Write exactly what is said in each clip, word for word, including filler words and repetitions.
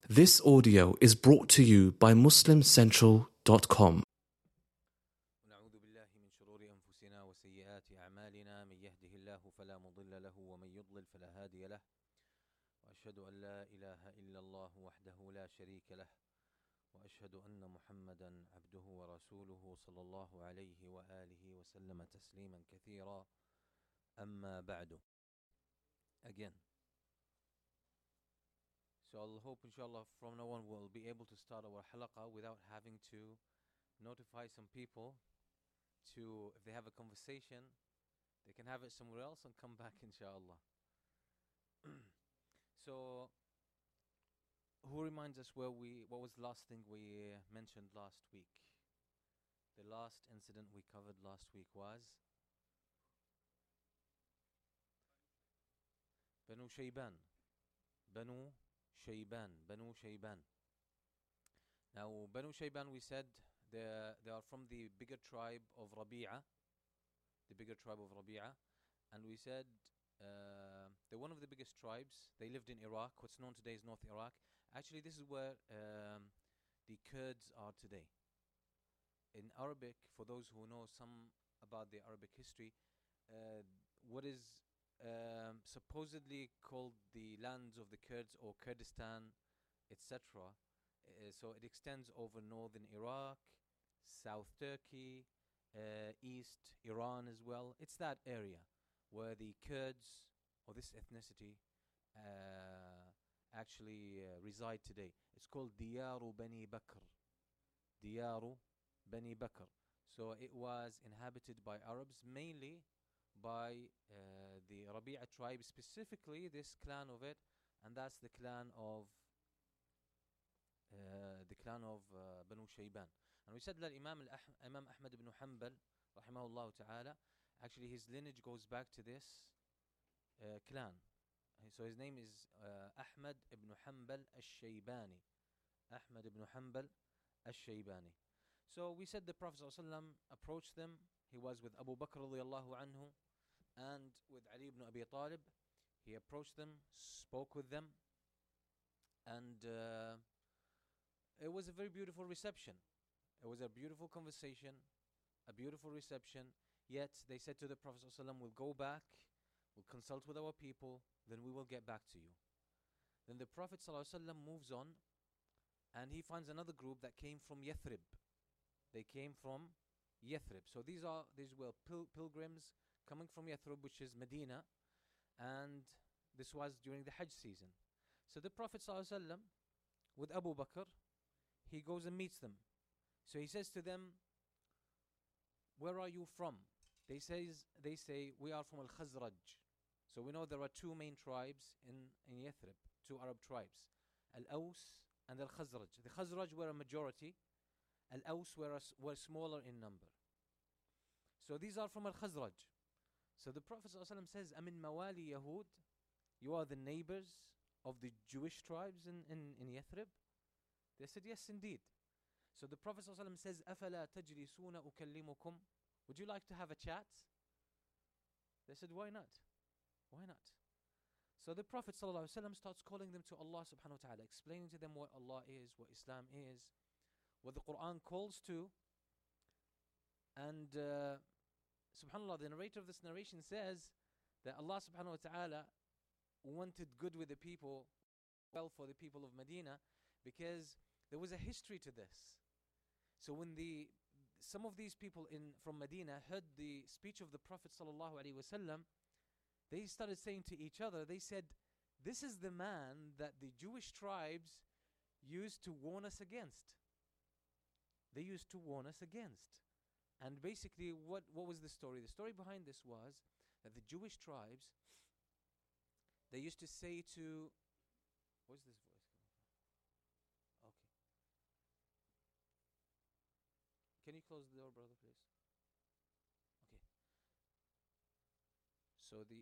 This audio is brought to you by muslim central dot com. نعوذ بالله من شرور أنفسنا وسيئات أعمالنا من يهده الله فلا مضل له ومن يضلل فلا هادي له وأشهد أن لا إله إلا الله وحده لا شريك له وأشهد أن محمدا عبده ورسوله صلى الله عليه وآله وسلم تسليما كثيرا أما بعد. Again, so I'll hope inshallah from now on we'll be able to start our halaqah without having to notify some people to, if they have a conversation, they can have it somewhere else and come back inshallah. So who reminds us where we what was the last thing we uh, mentioned last week? The last incident we covered last week was Banu Shayban. Banu Shayban. Banu Shayban. Now Banu Shayban, we said they they are from the bigger tribe of Rabi'a, the bigger tribe of Rabi'a, and we said uh, they're one of the biggest tribes. They lived in Iraq, what's known today as North Iraq. Actually, this is where um, the Kurds are today. In Arabic, for those who know some about the Arabic history, uh, what is um, supposedly called the lands of the Kurds or Kurdistan, et cetera. Uh, so it extends over northern Iraq, South Turkey, uh, East Iran as well. It's that area where the Kurds, or this ethnicity, uh, actually uh, reside today. It's called Diyaru Bani Bakr. Diyaru Bani Bakr. So it was inhabited by Arabs, mainly by uh, the Rabi'a tribe, specifically this clan of it, and that's the clan of uh, the clan of uh, Banu Shayban. And we said that Imam al Imam Ahmad ibn Hanbal, rahimahullah ta'ala, actually his lineage goes back to this uh, clan. So his name is uh, Ahmad ibn Hanbal al-Shaybani. Ahmad ibn Hanbal al-Shaybani. So we said the Prophet ﷺ approached them. He was with Abu Bakr radiallahu anhu and with Ali ibn Abi Talib. He approached them, spoke with them, and uh, it was a very beautiful reception. It was a beautiful conversation, a beautiful reception. Yet they said to the Prophet ﷺ, we'll go back, we'll consult with our people, then we will get back to you. Then the Prophet ﷺ moves on, and he finds another group that came from Yathrib. They came from Yathrib. So these are these were pil pilgrims coming from Yathrib, which is Medina, and this was during the Hajj season. So the Prophet ﷺ, with Abu Bakr, he goes and meets them. So he says to them, where are you from? They says they say we are from Al-Khazraj. So we know there are two main tribes in, in Yathrib, two Arab tribes, Al-Aws and Al-Khazraj. The Khazraj were a majority, Al-Aws were, a, were smaller in number. So these are from Al-Khazraj. So the Prophet ﷺ says, Amin Mawali Yahud, you are the neighbors of the Jewish tribes in, in, in Yathrib? They said, yes, indeed. So the Prophet ﷺ says, أَفَلَا تَجْلِسُونَ أُكَلِّمُكُمْ, would you like to have a chat? They said, why not? Why not? So the Prophet ﷺ starts calling them to Allah subhanahu wa ta'ala, explaining to them what Allah is, what Islam is, what the Quran calls to. And uh, subhanAllah, the narrator of this narration says that Allah subhanahu wa ta'ala wanted good with the people, well for the people of Medina, because there was a history to this. So when the some of these people in from Medina heard the speech of the Prophet sallallahu alaihi wasallam, they started saying to each other, they said, this is the man that the Jewish tribes used to warn us against. They used to warn us against. And basically, what, what was the story? The story behind this was that the Jewish tribes, they used to say to, where's this voice coming from? Okay. Can you close the door, brother, please? Okay. So the,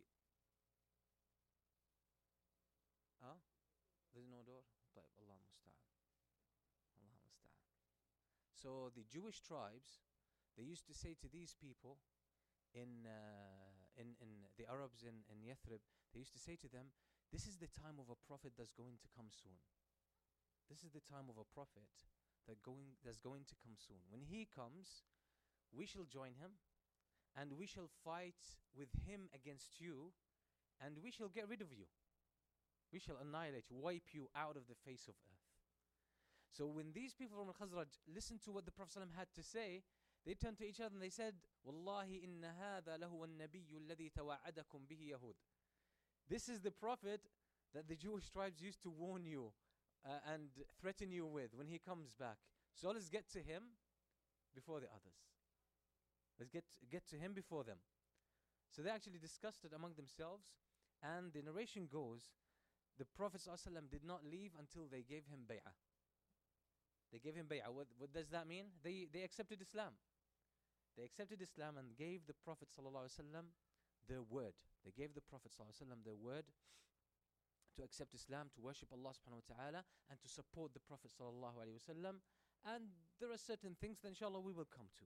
ah, there's no door? طيب, Allah musta'an. Allah musta'an. So the Jewish tribes, they used to say to these people in uh, in in the Arabs in in Yathrib, they used to say to them, "This is the time of a prophet that's going to come soon." this is the time of a prophet that going that's going to come soon. When he comes, we shall join him, and we shall fight with him against you, and we shall get rid of you. We shall annihilate you, wipe you out of the face of earth. So when these people from Al-Khazraj listened to what the Prophet ﷺ had to say, they turned to each other and they said, Wallahi inna hadha lahu an-nabiyyu alladhi tawa'adakum bihi Yahud. This is the prophet that the Jewish tribes used to warn you uh, and threaten you with when he comes back. So let's get to him before the others. Let's get get to him before them. So they actually discussed it among themselves, and the narration goes, the Prophet ﷺ did not leave until they gave him bay'ah. They gave him bay'ah. What, what does that mean? They they accepted Islam. They accepted Islam and gave the Prophet ﷺ their word. They gave the Prophet ﷺ their word to accept Islam, to worship Allah subhanahu wa ta'ala, and to support the Prophet sallallahu alaihi wasallam. And there are certain things that inshallah we will come to.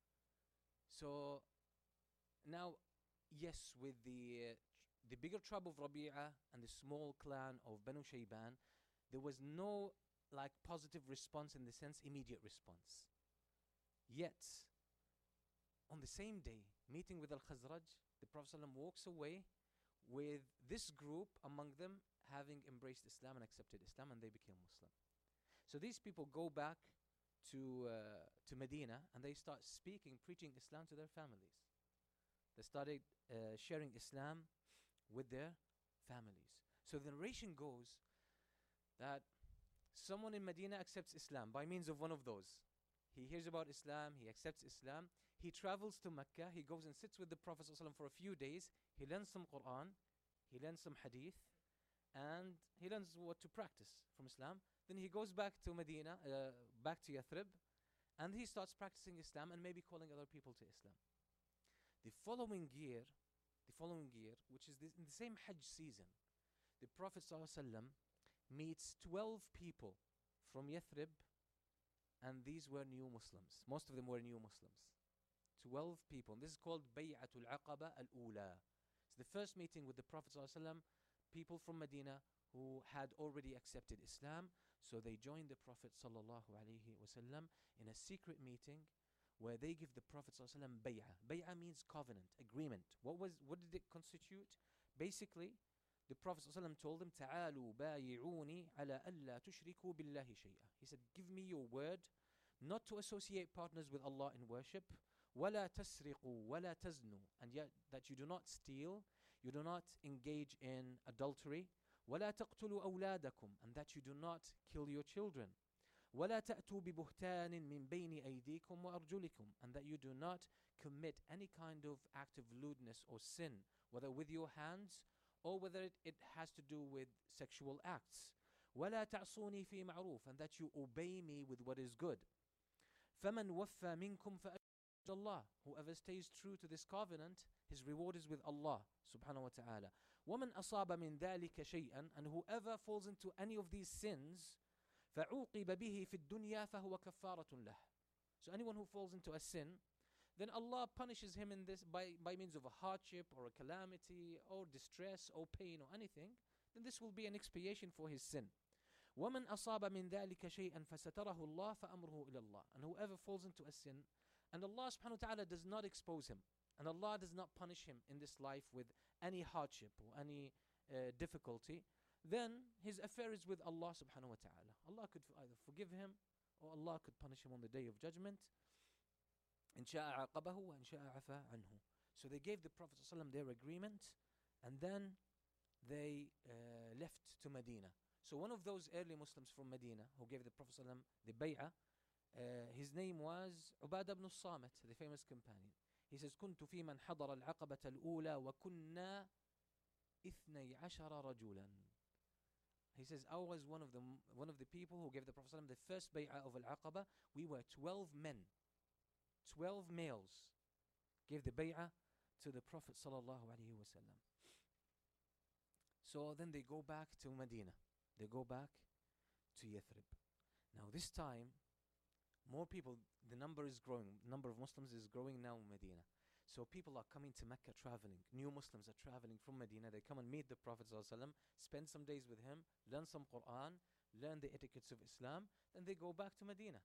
So now, yes, with the uh, tr- the bigger tribe of Rabi'ah and the small clan of Banu Shayban, there was no like positive response in the sense immediate response. Yet, on the same day, meeting with Al-Khazraj, the Prophet ﷺ walks away with this group among them having embraced Islam and accepted Islam, and they became Muslim. So these people go back to uh, to Medina, and they start speaking, preaching Islam to their families. They started uh, sharing Islam with their families. So the narration goes that someone in Medina accepts Islam by means of one of those. He hears about Islam, he accepts Islam, he travels to Mecca, he goes and sits with the Prophet ﷺ for a few days, he learns some Quran, he learns some Hadith, and he learns what to practice from Islam. Then he goes back to Medina, uh, back to Yathrib, and he starts practicing Islam and maybe calling other people to Islam. The following year, the following year, which is this, in the same Hajj season, the Prophet ﷺ meets twelve people from Yathrib, and these were new Muslims. Most of them were new Muslims. twelve people. This is called Bay'atul Aqaba al-Ula. It's the first meeting with the Prophet ﷺ, people from Medina who had already accepted Islam. So they joined the Prophet sallallahu alaihi wasallam in a secret meeting where they give the Prophet sallallahu alaihi wasallam bay'ah. Bay'ah means covenant, agreement. What was what did it constitute? Basically, the Prophet sallallahu alaihi wasallam told them, "Ta'alu bayi'uni ala alla tushriku billahi shay'a." He said, "Give me your word not to associate partners with Allah in worship. وَلَا تَسْرِقُوا وَلَا تَزْنُوا." And yet that you do not steal, you do not engage in adultery. وَلَا تَقْتُلُوا أَوْلَادَكُمْ. And that you do not kill your children. وَلَا تَأْتُوا بِبُهْتَانٍ مِّن بَيْنِ أَيْدِيكُمْ وَأَرْجُلِكُمْ. And that you do not commit any kind of act of lewdness or sin, whether with your hands or whether it, it has to do with sexual acts. وَلَا تَعْصُونِي فِي مَعْرُوفٍ. And that you obey me with what is good. فَمَنْ وَفَّى مِنْكُمْ فَأَجْرُهُ Allah. Whoever stays true to this covenant, his reward is with Allah subhanahu wa ta'ala. وَمَنْ أَصَابَ مِنْ ذَلِكَ شَيْئًا. And whoever falls into any of these sins, فَعُوقِبَ بِهِ فِي الدُّنْيَا فَهُوَ كَفَّارَةٌ لَهُ. So anyone who falls into a sin, then Allah punishes him in this by, by means of a hardship or a calamity or distress or pain or anything, then this will be an expiation for his sin. وَمَنْ أَصَابَ مِنْ ذَلِكَ شَيْئًا فَسَتَرَهُ اللَّهُ فَأَمْرُهُ إِلَى اللَّهِ. And whoever falls into a sin, and Allah subhanahu wa ta'ala does not expose him, and Allah does not punish him in this life with any hardship or any uh, difficulty, then his affair is with Allah subhanahu wa ta'ala. Allah could f- either forgive him or Allah could punish him on the day of judgment. إن شاء عاقبه وإن شاء عفا عنه. So they gave the Prophet sallallahu alaihi wasallam their agreement, and then they uh, left to Medina. So one of those early Muslims from Medina who gave the Prophet sallallahu alaihi wasallam the bay'ah, Uh, his name was Ubadah ibn Samit, the famous companion. He says, كنت في من حضر العقبة الأولى وكنا اثني عشر رجلا. He says, I was one of the one of the people who gave the Prophet ﷺ the first bay'ah of Al-Aqaba. We were twelve men, twelve males, gave the bay'ah to the Prophet sallallahu alaihi wasallam. So then they go back to Medina. They go back to Yathrib. Now this time, more people, the number is growing. Number of Muslims is growing now in Medina. So people are coming to Mecca traveling. New Muslims are traveling from Medina. They come and meet the Prophet ﷺ, spend some days with him, learn some Quran, learn the etiquettes of Islam, then they go back to Medina.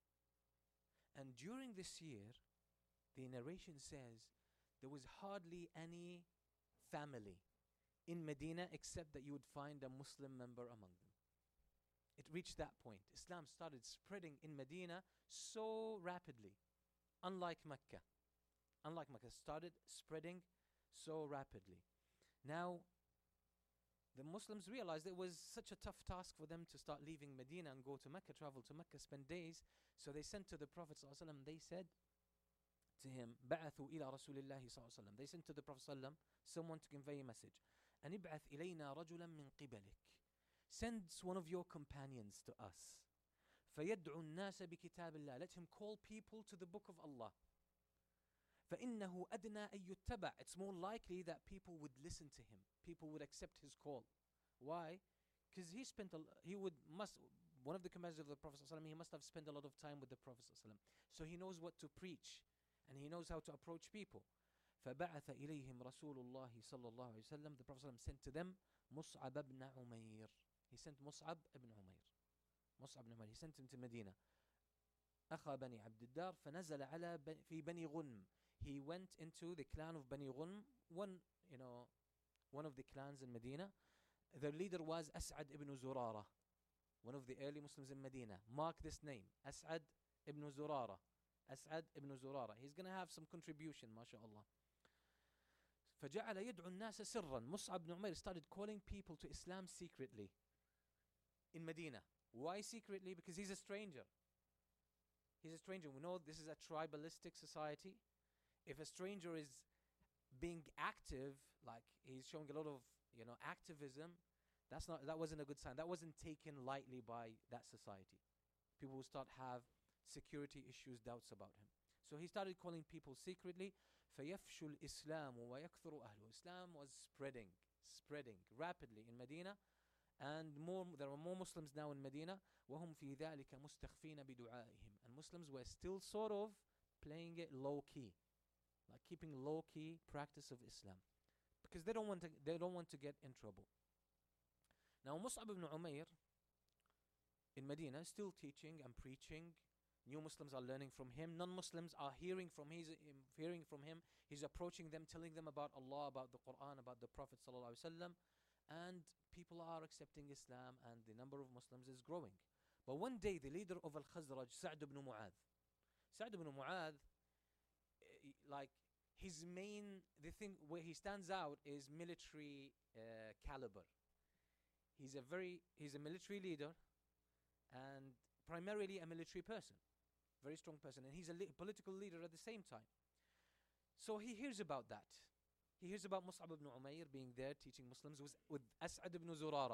And during this year, the narration says there was hardly any family in Medina except that you would find a Muslim member among them. It reached that point. Islam started spreading in Medina so rapidly, unlike Mecca. Unlike Mecca, started spreading so rapidly. Now, the Muslims realized it was such a tough task for them to start leaving Medina and go to Mecca, travel to Mecca, spend days. So they sent to the Prophet ﷺ, they said to him, بَعَثُوا إِلَى رَسُولِ اللَّهِ صلى الله عليه وسلم. They sent to the Prophet ﷺ someone to convey a message. أَنِ ابْعَثْ إِلَيْنَا رَجُلًا مِّن قِبَلِكَ. Send one of your companions to us. فَيَدْعُ النَّاسَ بِكِتَابِ اللَّهِ. Let him call people to the book of Allah. فَإِنَّهُ أَدْنَى أَن يُتَّبَعْ. It's more likely that people would listen to him. People would accept his call. Why? Because he spent, a, he would, must, one of the commanders of the Prophet ﷺ, he must have spent a lot of time with the Prophet ﷺ. So he knows what to preach. And he knows how to approach people. فَبَعَثَ إِلَيْهِمْ رَسُولُ اللَّهِ صلى الله عليه وسلم. The Prophet ﷺ sent to them مُصْعَبَ بْنَ عُمَيْرٍ. He sent Mus'ab ibn Umair. Mus'ab ibn Umair. He sent him to Medina. أخا بني عبد الدار فنزل على في بني غنم. He went into the clan of Bani Ghunm, one, you know, one of the clans in Medina. Their leader was As'ad ibn Zurara, one of the early Muslims in Medina. Mark this name, As'ad ibn Zurara. As'ad ibn Zurara. He's going to have some contribution, mashallah. فجعل يدعو الناس سرا. Mus'ab ibn Umair started calling people to Islam secretly in Medina. Why secretly? Because he's a stranger. He's a stranger. We know this is a tribalistic society. If a stranger is being active, like he's showing a lot of, you know, activism, that's not, that wasn't a good sign. That wasn't taken lightly by that society. People will start have security issues, doubts about him. So he started calling people secretly. فَيَفْشُ الْإِسْلَامُ وَيَكْثُرُ أَهْلُ. Islam was spreading, spreading rapidly in Medina. And more, there were more Muslims now in Medina. وَهُمْ فِي ذَلِكَ مُسْتَخْفِينَ بِدُعَائِهِمْ. And Muslims were still sort of playing it low-key. Like keeping low-key practice of Islam. Because they don't want to, they don't want to get in trouble. Now Mus'ab ibn Umair in Medina is still teaching and preaching. New Muslims are learning from him. Non-Muslims are hearing from his, um, hearing from him. He's approaching them, telling them about Allah, about the Quran, about the Prophet sallallahu alaihi wasallam, and people are accepting Islam, and the number of Muslims is growing. But one day, the leader of Al-Khazraj, Sa'd ibn Mu'adh, Sa'd ibn Mu'adh, uh, like his main, the thing where he stands out is military uh, caliber. He's a very, he's a military leader, and primarily a military person. Very strong person, and he's a li- political leader at the same time. So he hears about that. He hears about Mus'ab ibn Umair being there teaching Muslims with, with As'ad ibn Zurara.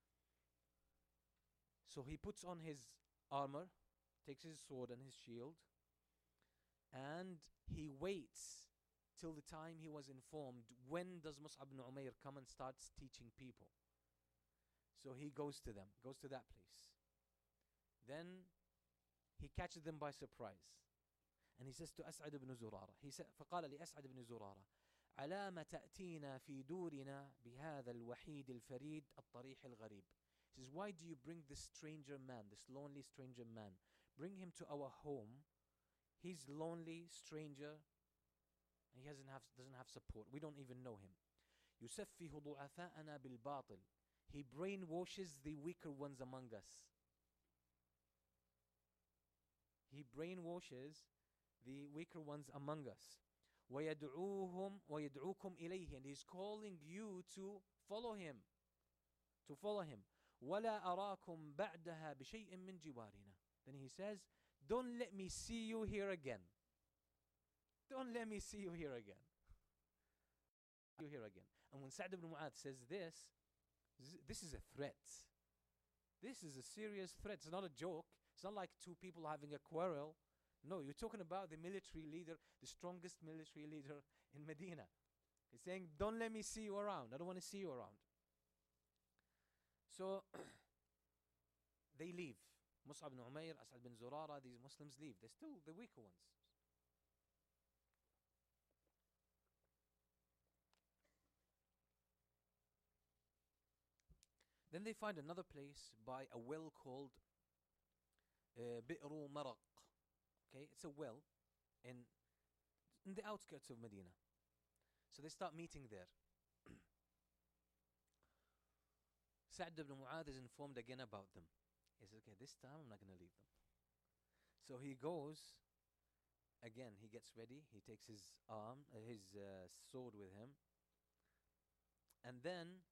So he puts on his armor, takes his sword and his shield, and he waits till the time he was informed, when does Mus'ab ibn Umair come and starts teaching people. So he goes to them, goes to that place. Then he catches them by surprise. And he says to As'ad ibn Zurara, he said, فقال لأسعد بن زرارة على ما تأتينا في دورنا بهذا الوحيد الفريد الطريح الغريب. He says, why do you bring this stranger man, this lonely stranger man? Bring him to our home. He's lonely, stranger, and he doesn't have, doesn't have support. We don't even know him. يسفه ضعفاءنا بالباطل. He brainwashes the weaker ones among us. He brainwashes the weaker ones among us. وَيَدْعُوهُمْ وَيَدْعُوكُمْ إِلَيْهِ. And he's calling you to follow him. To follow him. وَلَا أَرَاكُمْ بَعْدَهَا بِشَيْءٍ مِّن جِوَارِنَا. Then he says, don't let me see you here again. Don't let me see you here again. You here again. And when Sa'd ibn Mu'adh says this, this is a threat. This is a serious threat. It's not a joke. It's not like two people having a quarrel. No, you're talking about the military leader, the strongest military leader in Medina. He's saying, don't let me see you around. I don't want to see you around. So they leave. Mus'ab ibn Umair, As'ad bin Zurara, these Muslims leave. They're still the weaker ones. Then Then they find another place by a well called uh, Bi'ru Maraq. Okay, it's a well in in the outskirts of Medina. So they start meeting there. Sa'd ibn Mu'adh is informed again about them. He says, okay, this time I'm not going to leave them. So he goes, again, he gets ready. He takes his arm, uh, his uh, sword with him. And then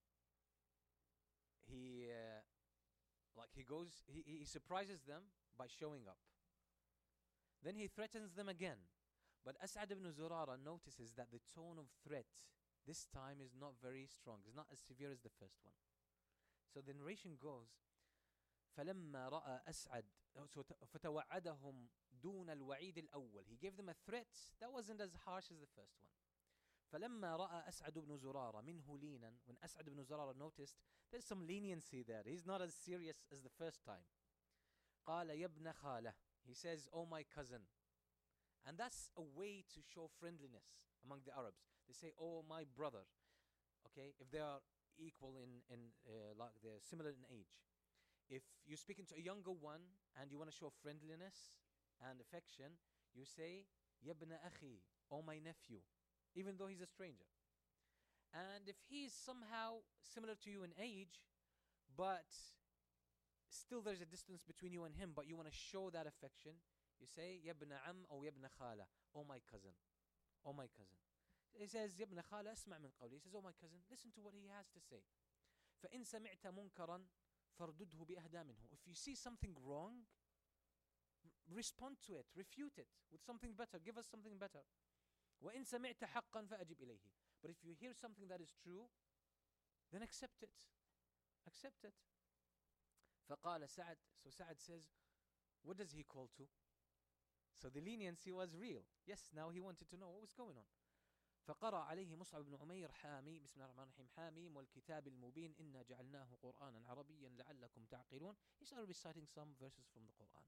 he, uh, like he goes, he, he surprises them by showing up. Then he threatens them again. But As'ad ibn Zurara notices that the tone of threat this time is not very strong. It's not as severe as the first one. So the narration goes, فَلَمَّا رَأَى أَسْعَدْ فَتَوَعَّدَهُمْ دُونَ الْوَعِيدِ الْأَوَّلِ. He gave them a threat that wasn't as harsh as the first one. فَلَمَّا رَأَى أَسْعَدُ بْنُ زُرَارَ مِنْهُ لِينًا. When As'ad ibn Zurara noticed, there's some leniency there. He's not as serious as the first time. قَالَ يَبْنَ خَالَهُ. He says, oh my cousin. And that's a way to show friendliness among the Arabs. They say, oh my brother. Okay, if they are equal in, in uh, like they're similar in age. If you're speaking to a younger one and you want to show friendliness and affection, you say, Yabna akhi, oh my nephew, even though he's a stranger. And if he's somehow similar to you in age, but still there's a distance between you and him, but you want to show that affection, you say, Yabna am or Yabna khala, oh my cousin, oh my cousin. He says, Yabna khala, asma' min qawli. He says, oh my cousin, listen to what he has to say. فَإِن سَمِعْتَ مُنْكَرًا فَرْدُدْهُ بِأَهْدَى مِنْهُ. If you see something wrong, r- respond to it, refute it with something better, give us something better. وَإِن سَمِعْتَ حَقًّا فَأَجِبْ إِلَيْهِ. But if you hear something that is true, then accept it. Accept it. فَقَالَ سَعْد. So Sa'd says, what does he call to? So the leniency was real. Yes, now he wanted to know what was going on. فقرأ عليه مصعب بن عمير حامي بسم الله الرحمن الرحيم حاميم والكتاب المبين إنا جعلناه قرآنا عربيا لعلكم تعقلون. He started reciting some verses from the Quran.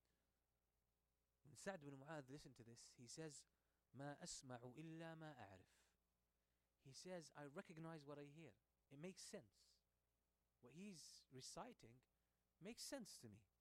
When Sa'd ibn Mu'adh listened to this, he says, ما أسمع إلا ما أعرف. He says, I recognize what I hear. It makes sense. What he's reciting makes sense to me.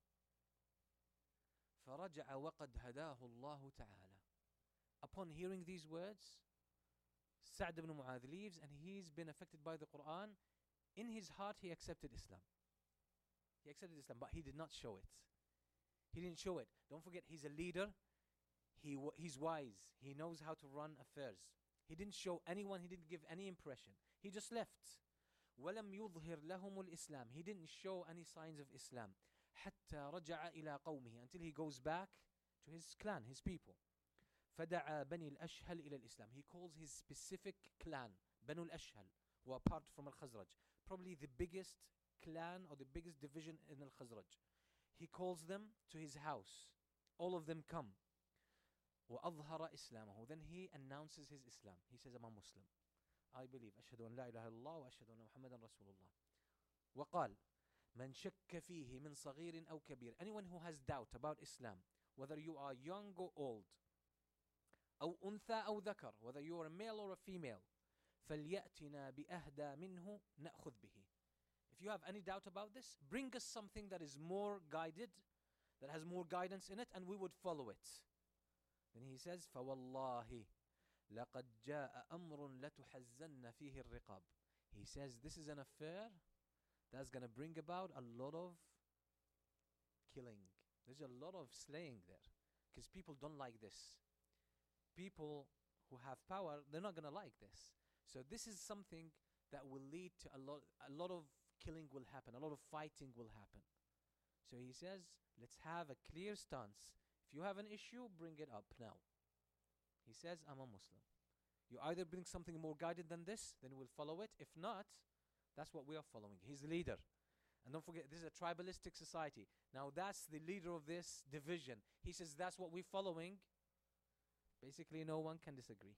فرجع وقد هداه الله تعالى. Upon hearing these words, Sa'd ibn Mu'adh leaves and he's been affected by the Quran. In his heart, he accepted Islam. He accepted Islam, but he did not show it. He didn't show it. Don't forget, he's a leader. He w- he's wise. He knows how to run affairs. He didn't show anyone. He didn't give any impression. He just left. وَلَمْ يُظْهِرْ لَهُمُ الْإِسْلَامِ. He didn't show any signs of Islam. حَتَّى رَجَعَ إِلَىٰ قَوْمِهِ. Until he goes back to his clan, his people. فدعا بني الأشهل إلى الإسلام. He calls his specific clan, Banu al-Ashhal, who are part from al-Khazraj. Probably the biggest clan or the biggest division in al-Khazraj. He calls them to his house. All of them come. وأظهر إسلامه. Then he announces his Islam. He says, I'm a Muslim. I believe. أشهد أن لا إله إلا الله وأشهد أن محمدا رسول الله. وقال من شك فيه من صغير أو كبير. Anyone who has doubt about Islam, whether you are young or old, أو أنثى أو ذكر, whether you are a male or a female, فليأتنا بأهدى منه نأخذ به. If you have any doubt about this, bring us something that is more guided, that has more guidance in it, and we would follow it. Then he says, فوالله لقد جاء أمر لتحزن فيه الرقاب. He says, this is an affair that's going to bring about a lot of killing. There's a lot of slaying there, because people don't like this. People who have power, they're not going to like this. So this is something that will lead to a lot, a lot of killing will happen, a lot of fighting will happen. So he says, let's have a clear stance. If you have an issue, bring it up now. He says, I'm a Muslim. You either bring something more guided than this, then we'll follow it. If not, that's what we are following. He's the leader. And don't forget, this is a tribalistic society. Now that's the leader of this division. He says, that's what we're following. Basically, no one can disagree.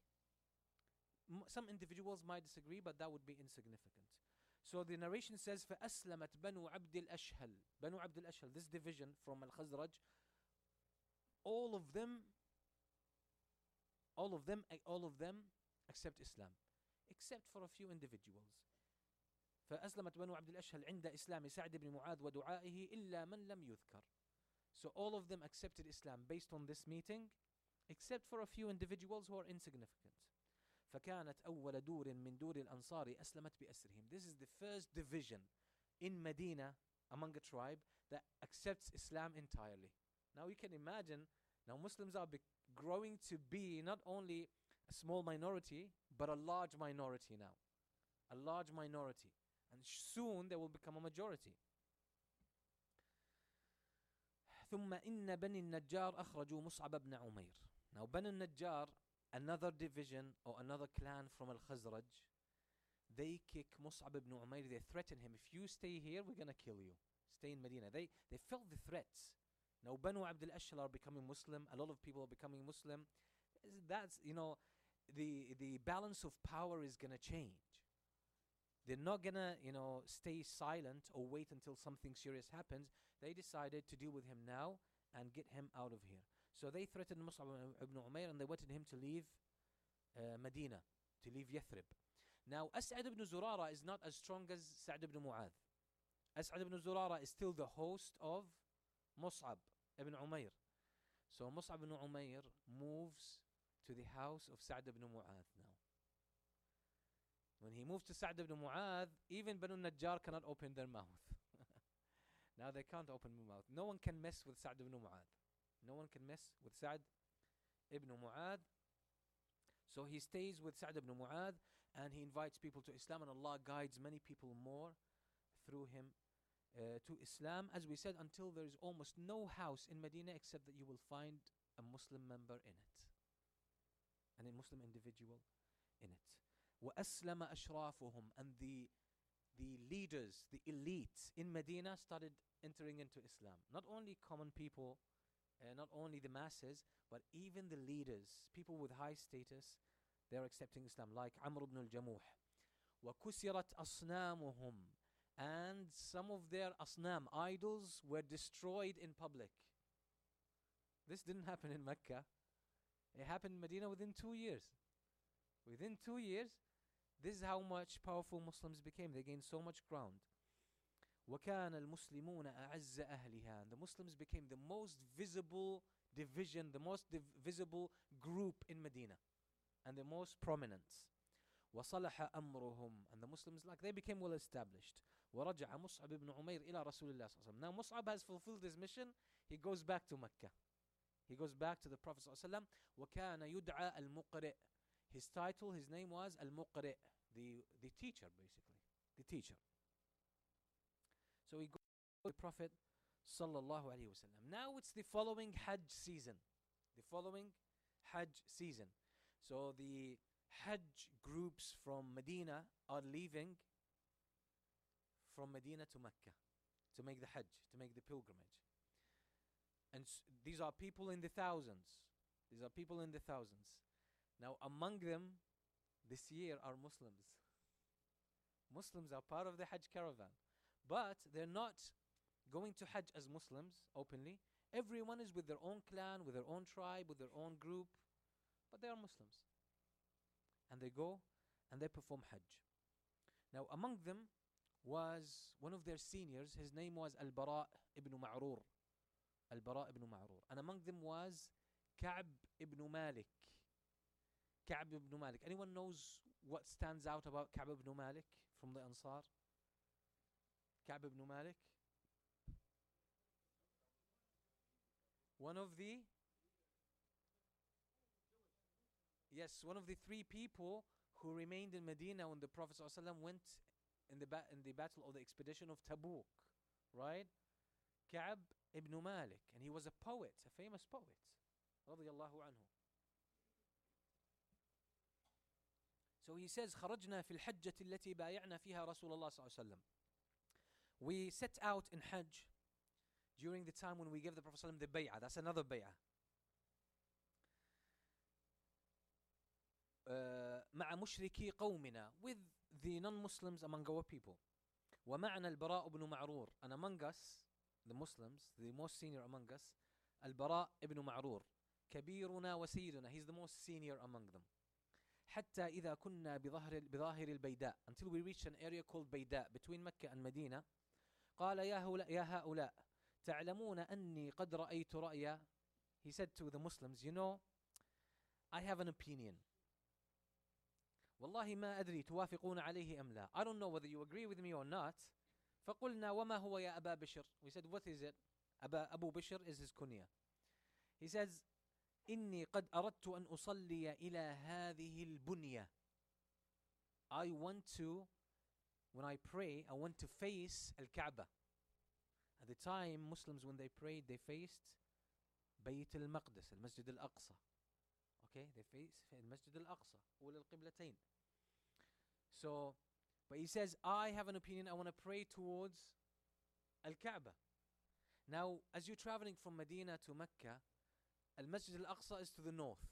M- some individuals might disagree, but that would be insignificant. So the narration says, فَأَسْلَمَتْ بَنُو عَبْدِ الْأَشْهَلِ. Banu Abd al-Ashhal, this division from Al-Khazraj, all of them, all of them, all of them accept Islam, except for a few individuals. فأسلمت بنو عبد الأشهل عند إسلام سعد بن معاذ ودعائه إلا من لم يذكر. So all of them accepted Islam based on this meeting, except for a few individuals who are insignificant. فكانت أول دور من دور الأنصار أسلمت بأسرهم. This is the first division in Medina among a tribe that accepts Islam entirely. Now you can imagine, now Muslims are be- growing to be not only a small minority, but a large minority now. A large minority. And soon they will become a majority. ثم إن بني النجار أخرجوا مصعب بن عمير. Now بني النجار, another division or another clan from Al-Khazraj, they kick Mus'ab ibn Umair. They threaten him, if you stay here, we're going to kill you. Stay in Medina. They they felt the threats. Now Banu Abd al-Ashhal are becoming Muslim. A lot of people are becoming Muslim. That's, you know, the the balance of power is going to change. They're not going to, you know, stay silent or wait until something serious happens. They decided to deal with him now and get him out of here. So they threatened Mus'ab ibn Umair and they wanted him to leave uh, Medina, to leave Yathrib. Now As'ad ibn Zurara is not as strong as Sa'd ibn Mu'adh. As'ad ibn Zurara is still the host of Mus'ab ibn Umair. So Mus'ab ibn Umair moves to the house of Sa'd ibn Mu'adh now. When he moves to Sa'd ibn Mu'adh, even Banu Najjar cannot open their mouth. Now they can't open their mouth. No one can mess with Sa'd ibn Mu'adh. No one can mess with Sa'd ibn Mu'adh. So he stays with Sa'd ibn Mu'adh and he invites people to Islam, and Allah guides many people more through him uh, to Islam. As we said, until there is almost no house in Medina except that you will find a Muslim member in it, and a Muslim individual in it. وَأَسْلَمَ أَشْرَافُهُمْ, and the the leaders, the elites in Medina started entering into Islam. Not only common people, uh, not only the masses, but even the leaders, people with high status, they are accepting Islam, like Amr ibn al-Jamuh. وَكُسِرَتْ أَصْنَامُهُمْ, and some of their asnam, idols, were destroyed in public. This didn't happen in Mecca. It happened in Medina within two years. Within two years, this is how much powerful Muslims became. They gained so much ground. وَكَانَ الْمُسْلِمُونَ أَعَزَّ أَهْلِهَا, and the Muslims became the most visible division, the most div- visible group in Medina, and the most prominent. وَصَلَحَ أَمْرُهُمْ, and the Muslims, like, they became well established. وَرَجَعَ مُصْعَبْ ibn Umair إِلَى رَسُولِ اللَّهِ صلى الله عليه وسلم. Now Mus'ab has fulfilled his mission. He goes back to Mecca. He goes back to the Prophet صلى الله عليه وسلم. وَكَانَ يُدْعَى الْمُقْرِئ. His title, his name was Al-Muqri', the, the teacher, basically. The teacher. So he goes to the Prophet sallallahu alaihi wasallam. Now it's the following Hajj season. The following Hajj season. So the Hajj groups from Medina are leaving from Medina to Mecca to make the Hajj, to make the pilgrimage. And s- these are people in the thousands. These are people in the thousands. Now among them this year are Muslims. Muslims are part of the Hajj caravan. But they're not going to Hajj as Muslims openly. Everyone is with their own clan, with their own tribe, with their own group. But they are Muslims. And they go and they perform Hajj. Now among them was one of their seniors. His name was Al-Bara' ibn Ma'rur. Al-Bara' ibn Ma'rur. And among them was Ka'b ibn Malik. Ka'b ibn Malik. Anyone knows what stands out about Ka'b ibn Malik from the Ansar? Ka'b ibn Malik? One of the Yes, one of the three people who remained in Medina when the Prophet ﷺ went in the ba- in the battle or the expedition of Tabuk, right? Ka'b ibn Malik, and he was a poet, a famous poet, radiyallahu anhu. So he says, خرجنا في الحجة التي بايعنا فيها رسول الله صلى الله عليه وسلم. We set out in Hajj during the time when we gave the Prophet ﷺ the bay'ah. That's another bay'ah. Uh, مع مشركي قومنا, with the non-Muslims among our people. ومعنا البراء بن معرور, and among us, the Muslims, the most senior among us, البراء ibn معرور, كبيرنا وسيدنا, he's the most senior among them. حتى إذا كنا بظهر بظاهر البيداء, until we reached an area called Bayda between Mecca and Medina. قال يا هؤلاء, يا هؤلاء تعلمون أني قد رأيت رأيا. He said to the Muslims, you know, I have an opinion. والله ما أدري توافقون عليه أم لا. I don't know whether you agree with me or not. فقلنا وما هو يا أبا بشر. We said, what is it? أبا أبو بشر is his kunya. He says, إني قد أردت أن أصلي إلى هذه البنية. I want to, when I pray, I want to face Al-Kaaba. At the time, Muslims, when they prayed, they faced Bayt al-Maqdis, al-Masjid al-Aqsa. Okay, they face al-Masjid al-Aqsa, أولى القبلتين. So, but he says, I have an opinion, I want to pray towards Al-Kaaba. Now, as you're traveling from Medina to Mecca, Al-Masjid al-Aqsa is to the north.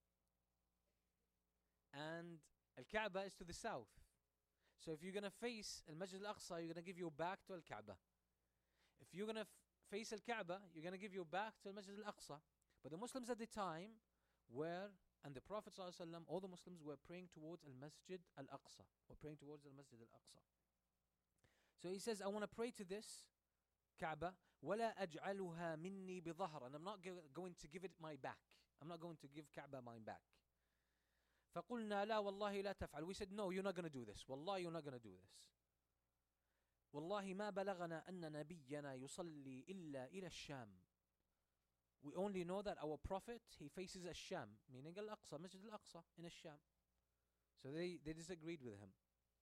And Al-Kaaba is to the south. So if you're going to face Al-Masjid al-Aqsa, you're going to give your back to Al-Kaaba. If you're going to f- face Al-Kaaba, you're going to give your back to Al-Masjid al-Aqsa. But the Muslims at the time were, and the Prophet ﷺ, all the Muslims were praying towards Al-Masjid al-Aqsa. Were praying towards Al-Masjid al-Aqsa. So he says, I want to pray to this Kaaba. وَلَا أَجْعَلُهَا مِنِّي بِظَهْرٍ. And I'm not go- going to give it my back. I'm not going to give Kaaba my back. فَقُلْنَا لَا وَاللَّهِ لَا تَفْعَلْ. We said, no, you're not going to do this. Wallah, you're not going to do this. وَاللَّهِ مَا بَلَغَنَا أَنَّ نَبِيَّنَا يُصَلِّي إِلَّا إِلَى الشَّامِ. We only know that our Prophet, he faces Ash-Sham, meaning Al-Aqsa, Masjid Al-Aqsa in Ash-Sham. So they, they disagreed with him.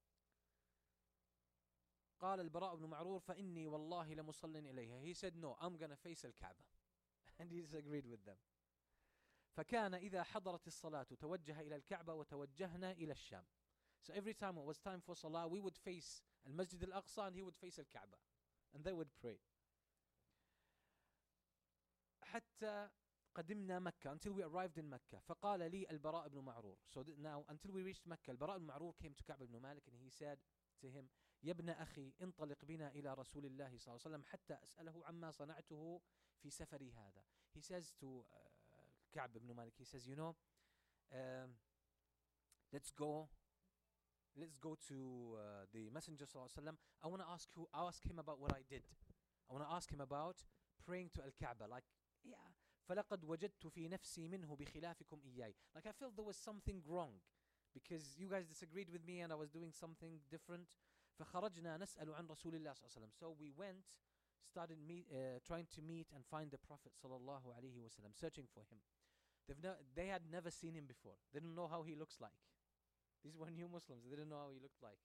قال البراء بن معرور فإني والله لمصل إليها. He said, no, I'm going to face Al-Kaaba. And he disagreed with them. فكان إذا حضرت الصلاة توجه إلى الكعبة وتوجهنا إلى الشام. So every time it was time for Salah, we would face Al-Masjid Al-Aqsa and he would face Al-Kaaba. And they would pray. حتى قدمنا مكة, until we arrived in Mecca. فقال لي البراء بن معرور. So that now, until we reached Mecca, البراء بن معرور came to Ka'b ibn Malik and he said to him, يا ابن أخي انطلق بنا إلى رسول الله صلى الله عليه وسلم حتى أسأله عما صنعته في سفري هذا. He says to uh, Ka'b ibn Malik, he says, you know, um, let's go, let's go to uh, the Messenger صلى الله عليه وسلم. I want to ask, who, ask him about what I did. I want to ask him about praying to Al-Kaaba. Like, yeah, فلقد وجدت في نفسي منه بخلافكم إياي. Like I felt there was something wrong because you guys disagreed with me and I was doing something different. فخرجنا نسأل عن رسول الله صلى الله عليه وسلم. So we went, started meet, uh, trying to meet and find the Prophet صلى الله عليه وسلم, searching for him. They've no, they had never seen him before. They didn't know how he looks like. These were new Muslims. They didn't know how he looked like.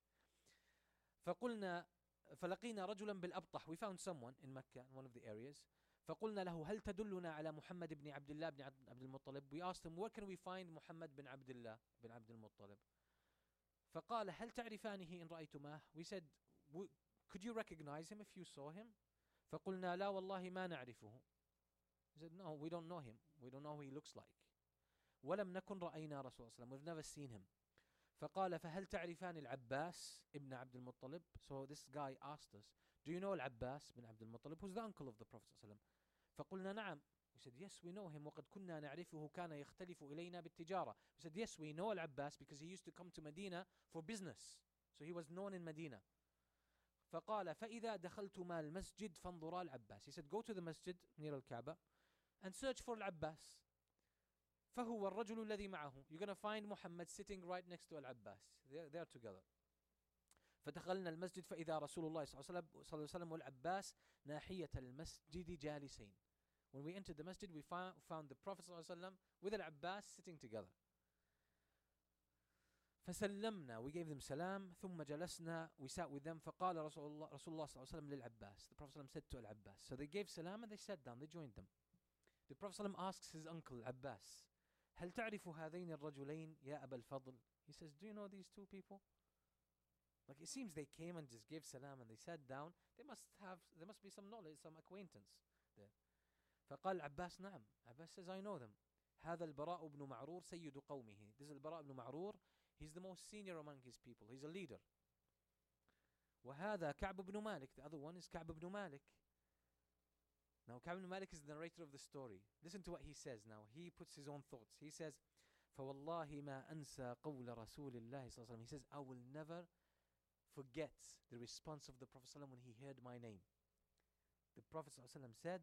فقلنا فلقينا رجلا بالأبطح. We found someone in Mecca, in one of the areas. فقلنا له هل تدلنا على محمد بن عبد الله بن عبد المطلب. We asked him, where can we find Muhammad bin Abdullah bin Abd al-Muttalib? فقال هل تعرفانه إن رأيتماه. We said, could you recognize him if you saw him? فقلنا لا والله ما نعرفه. He said, no, we don't know him. We don't know who he looks like. ولم نكن رأينا رسول الله صلى الله عليه وسلم. We've never seen him. فقال فهل تعرفان العباس ابن عبد المطلب. So this guy asked us, do you know العباس بن عبد المطلب, who's the uncle of the Prophet صلى الله عليه وسلم. فقلنا نعم. We said, yes, we know him. وقد كنا نعرفه كان يختلف إلينا بالتجارة. We said, yes, we know Al-Abbas because he used to come to Medina for business. So he was known in Medina. فقال فإذا دخلتما المسجد فانظرا العباس. He said, go to the masjid near Al-Kaaba and search for Al-Abbas. فهو الرجل الذي معه. You're going to find Muhammad sitting right next to Al-Abbas. They're, they're together. فدخلنا المسجد فإذا رسول الله صلى الله عليه وسلم والعباس ناحية المسجد جالسين. When we entered the masjid, we found, found the Prophet صلى الله عليه وسلم with Al-Abbas sitting together. فسلمنا, we gave them salam. ثم جلسنا, we sat with them. فقال رسول الله رسول الله صلى الله عليه وسلم للعباس. The Prophet said to Al-Abbas. So they gave salam and they sat down. They joined them. The Prophet asks his uncle Abbas, هل تعرف هذين الرجلين يا أبا الفضل. He says, do you know these two people? Like it seems they came and just gave salam and they sat down. They must have, there must be some knowledge, some acquaintance there. فقال عباس نعم. Abbas says, I know them. هذا البراء بن معرور سيد قومه. This is البراء بن معرور. He's the most senior among his people. He's a leader. وهذا كعب بن مالك. The other one is كعب بن مالك. Now Ka'b ibn Malik is the narrator of the story. Listen to what he says now. He puts his own thoughts. He says, فوالله ما أنسى قول رسول الله صلى الله عليه وسلم. He says, I will never forget the response of the Prophet صلى الله عليه وسلم when he heard my name. The Prophet صلى الله عليه وسلم said,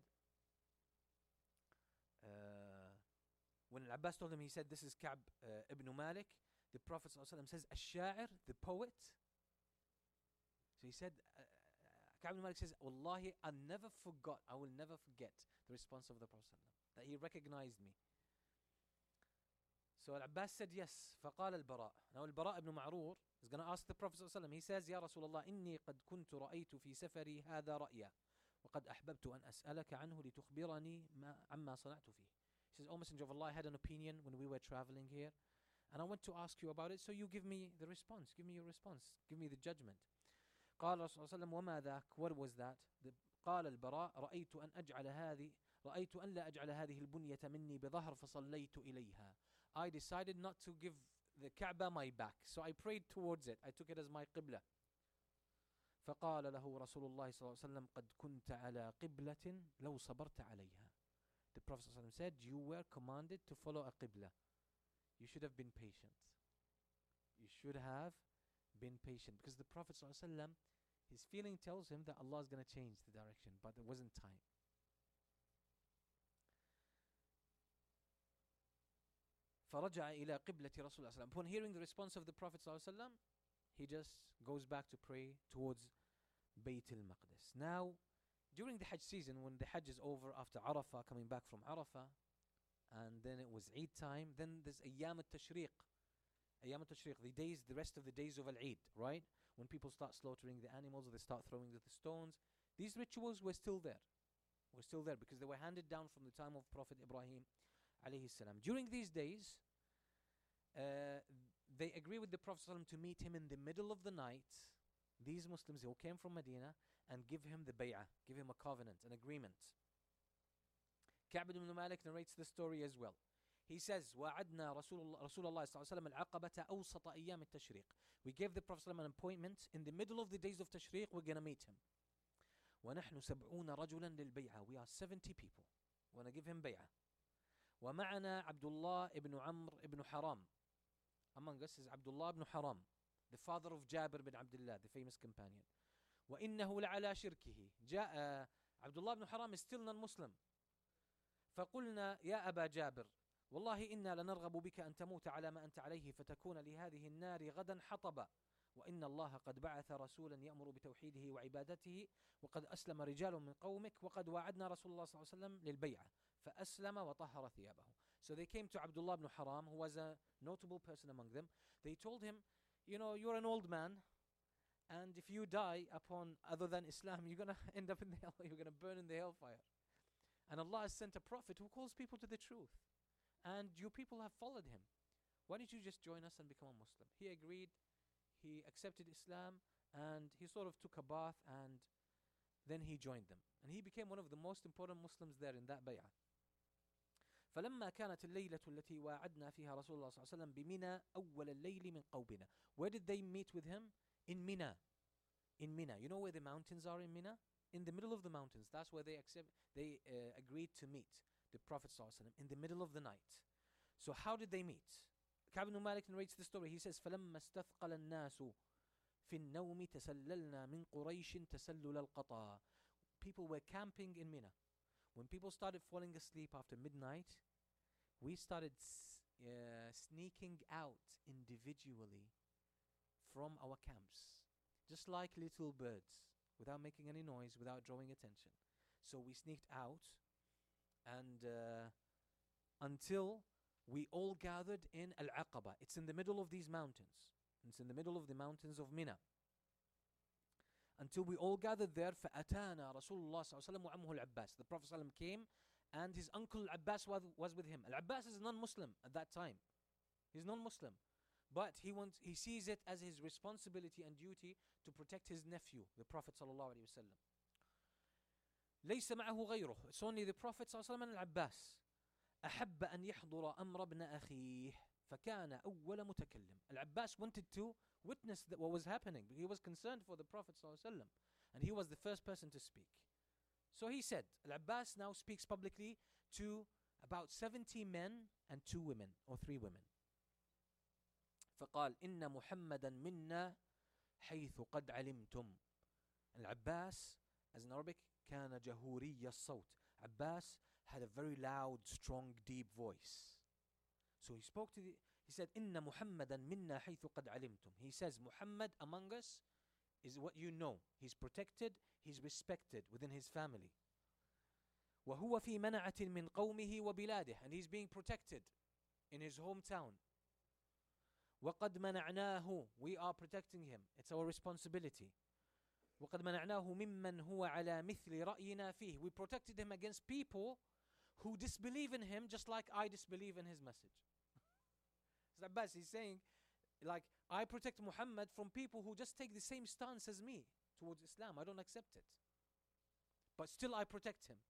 uh, when Al-Abbas told him, he said, this is Ka'b uh, ibn Malik. The Prophet صلى الله عليه وسلم says, Ash-Sha'ir, the poet. So he said, uh, Ka'b ibn Malik says, Wallahi, I never forgot, I will never forget the response of the Prophet صلى الله عليه وسلم, that he recognized me. So Al-Abbas said yes. فقال البراء. Now Al-Bara' ibn Ma'rur is going to ask the Prophet صلى الله عليه وسلم. He says, يا رسول الله إني قد كنت رأيت في سفري هذا رأيا وقد أحببت أن أسألك عنه لتخبرني ما عما صنعت فيه. He says, O Messenger of Allah, I had an opinion when we were traveling here, and I want to ask you about it, so you give me the response. Give me your response. Give me the judgment. قال رسول الله صلى الله عليه وسلم وما ذاك? What was that? The, قال البراء رأيت أن أجعل هذه رأيت أن لا أجعل هذه البنية مني بظهر فصليت إليها. I decided not to give the Kaaba my back, so I prayed towards it. I took it as my qibla. فقال له رسول الله صلى الله عليه وسلم قد كنت على قبلة لو صبرت عليها. The Prophet صلى الله عليه وسلم said, you were commanded to follow a qibla. You should have been patient. You should have been patient, because the Prophet صلى الله عليه وسلم, his feeling tells him that Allah is going to change the direction, but there wasn't time. فرجع إلى قبلة رسول الله صلى الله عليه وسلم. Upon hearing the response of the Prophet صلى الله عليه وسلم, he just goes back to pray towards Bayt al-Maqdis. Now, during the Hajj season, when the Hajj is over after Arafah, coming back from Arafah, and then it was Eid time, then there's Ayyam al-Tashriq. Ayyam al-Tashriq, the days, the rest of the days of Al-Eid, right? When people start slaughtering the animals, or they start throwing the stones. These rituals were still there. Were still there because they were handed down from the time of Prophet Ibrahim alayhi salam. During these days, uh, they agree with the Prophet ﷺ to meet him in the middle of the night, these Muslims who came from Medina, and give him the bay'ah, give him a covenant, an agreement. Ka'b ibn Malik narrates the story as well. He says, وَعَدْنَا رسول الله صلى الله عليه وسلم العقبة أوسط أيام التشريق. We gave the Prophet ﷺ an appointment in the middle of the days of Tashriq, we're going to meet him. وَنَحْنُ سَبْعُونَ رَجُلًا لِلْبَيْعَةِ. We are seventy people. We're going to give him bay'ah. وَمَعَنَا عبد الله ibn Amr ibn Haram. Among us is Abdullah ibn Haram, the father of Jabir bin Abdullah, the famous companion. وَإِنَّهُ لَعَلَى شِرْكِهِ. جاء Abdullah ibn Haram is still non-Muslim. فقلنا يا أبا جابر والله إنا لنرغب بك أن تموت على ما أنت عليه فتكون لهذه النار غدا حطبا وإن الله قد بعث رسولا يأمر بتوحيده وعبادته وقد أسلم رجال من قومك وقد وعدنا رسول الله صلى الله عليه وسلم للبيعة فأسلم وطهر ثيابه. So they came to Abdullah ibn Haram, who was a notable person among them. They told him, you know, you're an old man, and if you die upon other than Islam, you're going to end up in the hell, you're going to burn in the hellfire. And Allah has sent a prophet who calls people to the truth, and you people have followed him. Why don't you just join us and become a Muslim? He agreed, he accepted Islam, and he sort of took a bath, and then he joined them. And he became one of the most important Muslims there in that bay'ah. فلما كانت الليلة التي وعدنا فيها رسول الله صلى الله عليه وسلم بمنى أول الليل من قوبنا. Where did they meet with him? In Mina. In Mina. You know where the mountains are in Mina? In the middle of the mountains. That's where they accept. They uh, agreed to meet the Prophet صلى الله عليه وسلم in the middle of the night. So how did they meet? Ka'b ibn Malik narrates the story. He says, فلما استثقل الناس في النوم تسللنا من قريش تسلل القطا. People were camping in Mina. When people started falling asleep after midnight, we started uh, sneaking out individually from our camps, just like little birds, without making any noise, without drawing attention. So we sneaked out, and uh, until we all gathered in Al-Aqaba. It's in the middle of these mountains. It's in the middle of the mountains of Mina. Until we all gathered there, فَأَتَانَا رَسُولُ اللَّهِ صَلَّى اللَّهُ عَلَيْهِ وَسَلَّمَ وَعَمُّهُ الْعَبَّاسِ. The Prophet ﷺ came, and his uncle Abbas was, was with him. Al-Abbas is non-Muslim at that time. He's non-Muslim. But he wants, he sees it as his responsibility and duty to protect his nephew, the Prophet sallallahu alaihi wasallam. ليس معه غيره. It's only the Prophet sallallahu alaihi wasallam and Al-Abbas. أحب أن يحضر أمر ابن أخيه فكان أول متكلم. Al-Abbas wanted to witness that what was happening. He was concerned for the Prophet sallallahu alaihi wasallam, and he was the first person to speak. So he said, Al-Abbas now speaks publicly to about seventy men and two women, or three women. فقال إن محمدا منا حيث قد علمتم. Al-Abbas, as in Arabic, كان جهوري الصوت. Abbas had a very loud, strong, deep voice. So he spoke to the, he said, إن محمدا منا حيث قد علمتم. He says, Muhammad among us is what you know. He's protected, he's respected within his family. وهو في منعة من قومه وبلاده. And he's being protected in his hometown. وقد منعناه. We are protecting him. It's our responsibility. وقد منعناه ممن هو على مثل رأينا فيه. We protected him against people who disbelieve in him just like I disbelieve in his message. So Abbas, he's saying, like, I protect Muhammad from people who just take the same stance as me towards Islam. I don't accept it. But still I protect him.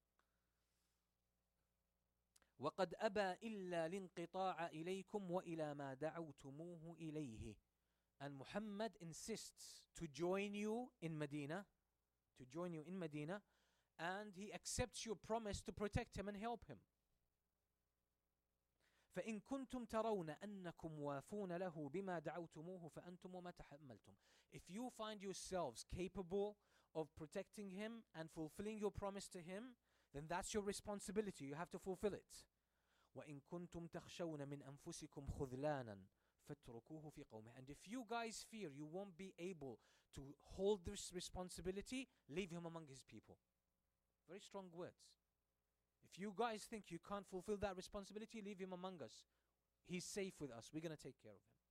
وقد أبى إلا الانقطاع إليكم وإلى ما دعوتموه إليه. And Muhammad insists to join you in Medina, to join you in Medina, and he accepts your promise to protect him and help him. فإن كنتم ترون أنكم وافون له بما دعوتموه فأنتم وما تحملتم. If you find yourselves capable of protecting him and fulfilling your promise to him, then that's your responsibility. You have to fulfill it. وإن كنتم تخشون من أنفسكم خذلانا فاتركوه في قومه. And if you guys fear you won't be able to hold this responsibility, leave him among his people. Very strong words. If you guys think you can't fulfill that responsibility, leave him among us. He's safe with us. We're going to take care of him.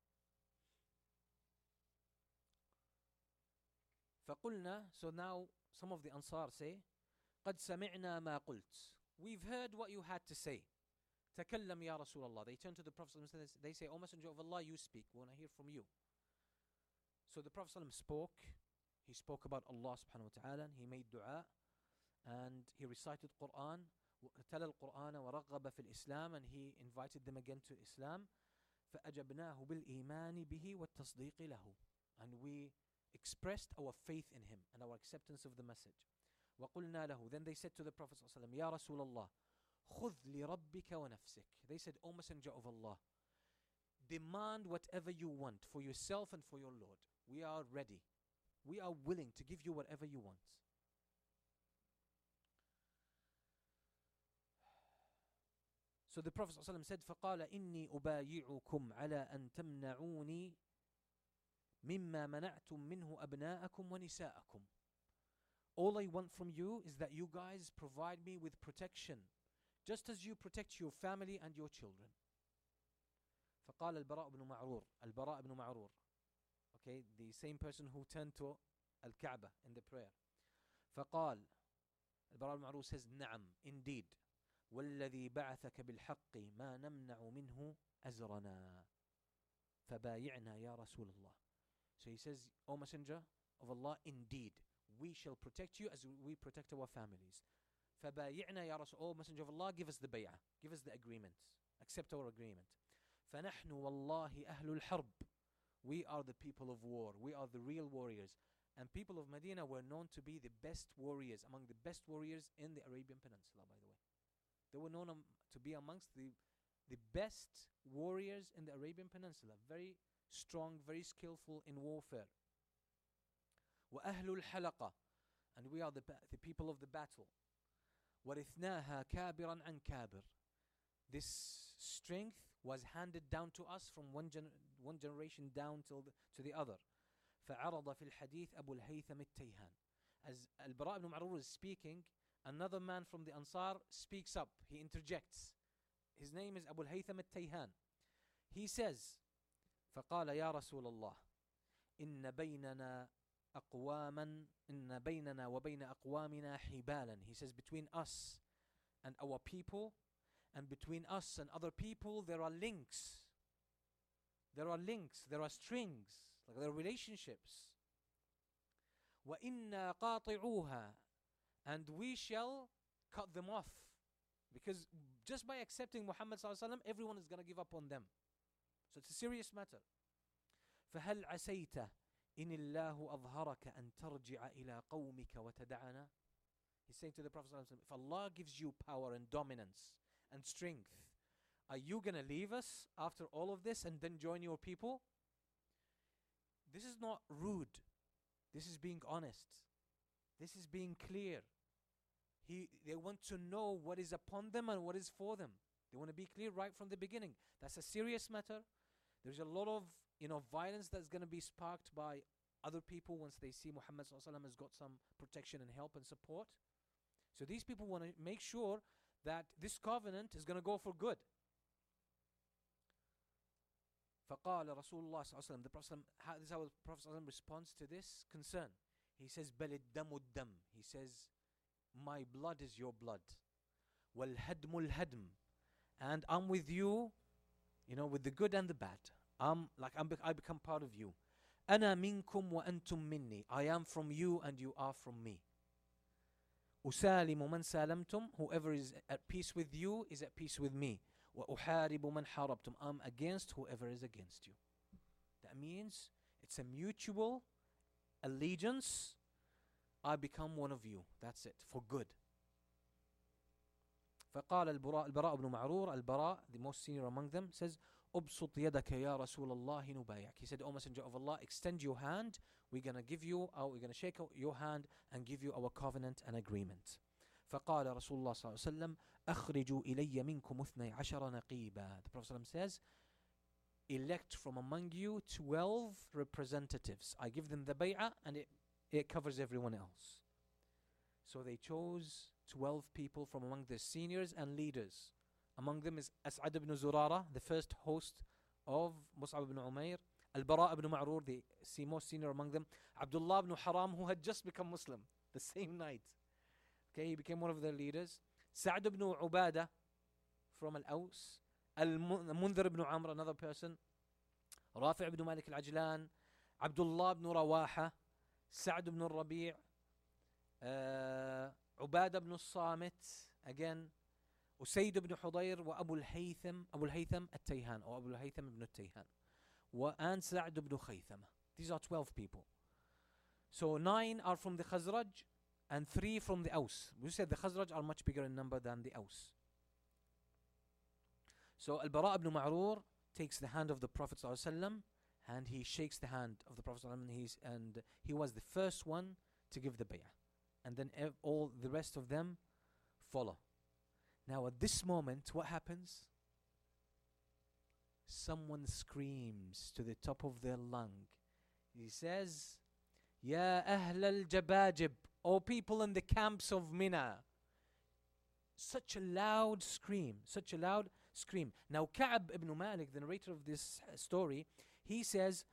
فقلنا, so now some of the Ansar say, قد سمعنا ما قلت. We've heard what you had to say. تكلم يا رسول الله. They turn to the Prophet and they say, O Messenger of Allah, you speak. We want to hear from you. So the Prophet spoke. He spoke about Allah subhanahu wa ta'ala. He made dua. And he recited Quran. تلا القرآن ورغب في الإسلام. And he invited them again to Islam. فأجبناه بالإيمان به والتصديق له. And we expressed our faith in him and our acceptance of the message. وقلنا له. Then they said to the Prophet صلى الله عليه وسلم, يا رسول الله خذ لربك ونفسك. They said, O Messenger of Allah, demand whatever you want for yourself and for your Lord. We are ready. We are willing to give you whatever you want. So the Prophet ﷺ said, فقال إني أبايعكم على أن تمنعوني مما منعتم منه أبناءكم ونساءكم. All I want from you is that you guys provide me with protection, just as you protect your family and your children. فقال البراء بن معرور, البراء بن معرور, okay, the same person who turned to Al-Kaaba in the prayer. فقال, البراء بن معرور says, نعم, indeed. والذي بعثك بالحق ما نمنع منه أزرنا فبايعنا يا رسول الله. So he says, O Messenger of Allah, indeed, we shall protect you as we protect our families. فبايعنا يا رسول, O Messenger of Allah, give us the bay'ah, give us the agreement, accept our agreement. فنحن والله أهل الحرب. We are the people of war, we are the real warriors. And people of Medina were known to be the best warriors, among the best warriors in the Arabian Peninsula, by the way. They were known um, to be amongst the, the best warriors in the Arabian Peninsula. Very strong, very skillful in warfare. وَأَهْلُ الْحَلَقَةِ. And we are the, the people of the battle. وَرِثْنَاهَا كَابِرًا عَنْ كَابِرٍ. This strength was handed down to us from one, gen one generation down till the, to the other. فَعَرَضَ فِي الْحَدِيثِ أَبُو الْهَيْثَمِ التَّيْهَانِ. As Al-Bara ibn Ma'rur is speaking, another man from the Ansar speaks up. He interjects. His name is Abu al-Haytham al-Tayhan. He says, فقال يا رسول الله إن بيننا أقواما إن بيننا وبين أقوامنا حبالا. He says, between us and our people and between us and other people there are links. There are links, there are strings, like there are relationships. وإنا قاطعوها. And we shall cut them off. Because just by accepting Muhammad sallallahu alaihi wasallam, everyone is going to give up on them. So it's a serious matter. فهل عسيت إن الله أظهرك أن ترجع إلى قومك وتدعنا. He's saying to the Prophet sallallahu alaihi wasallam, if Allah gives you power and dominance and strength, Are you going to leave us after all of this and then join your people? This is not rude. This is being honest. This is being clear. He, they want to know what is upon them and what is for them. They want to be clear right from the beginning. That's a serious matter. There's a lot of, you know, violence that's going to be sparked by other people once they see Muhammad sallallahu alaihi wasallam has got some protection and help and support. So these people want to make sure that this covenant is going to go for good. فقال رسول الله صلى الله عليه وسلم, the Prophet, how, this is how the Prophet responds to this concern. He says, بل الدم الدم. He says, my blood is your blood. والهدم الهدم. And I'm with you, you know, with the good and the bad. I'm like I'm be- I become part of you. أنا منكم وأنتم مني. I am from you and you are from me. أسالم من سالمتم. Whoever is at peace with you is at peace with me. وأحارب من حاربتم. I'm against whoever is against you. That means it's a mutual allegiance. I become one of you. That's it, for good. فقال البراء البراء بن معرور, البراء, the most senior among them, says, أبسط يدك يا رسول الله نبايعك. He said, O Messenger of Allah, extend your hand. We're going to give you, or we're going to shake your hand and give you our covenant and agreement. فقال رسول الله صلى الله عليه وسلم أخرجوا إلي منكم اثني عشر نقيبا. The Prophet says, elect from among you twelve representatives. I give them the bay'ah and it, it covers everyone else. So they chose twelve people from among the seniors and leaders. Among them is As'ad ibn Zurara, the first host of Mus'ab ibn Umair. Al-Bara ibn Ma'rur, the most senior among them. Abdullah ibn Haram, who had just become Muslim the same night. Okay, he became one of their leaders. Sa'd ibn Ubadah from Al-Aws. Al-Mundhir ibn Amr, another person. Rafi' ibn Malik al-Ajlan. Abdullah ibn Rawaha. Sa'd ibn al-Rabi'. Uh, Ubadah ibn al-Samit. Again. Usayd ibn Hudayr wa Abu al-Haytham. Abu al-Haytham al-Tayhan. Or Abu al-Haytham ibn al-Tayhan. Wa and Sa'd ibn Khaythama. These are twelve people. So nine are from the Khazraj and three from the Aus. We said the Khazraj are much bigger in number than the Aus. So Al-Bara ibn Ma'rur takes the hand of the Prophet ﷺ and he shakes the hand of the Prophet ﷺ and, he's, and he was the first one to give the bay'ah. And then ev- all the rest of them follow. Now at this moment, what happens? Someone screams to the top of their lung. He says, Ya Ahl al-Jabajib, O people in the camps of Mina. Such a loud scream, such a loud scream. Now Ka'b ibn Malik, the narrator of this story, he says,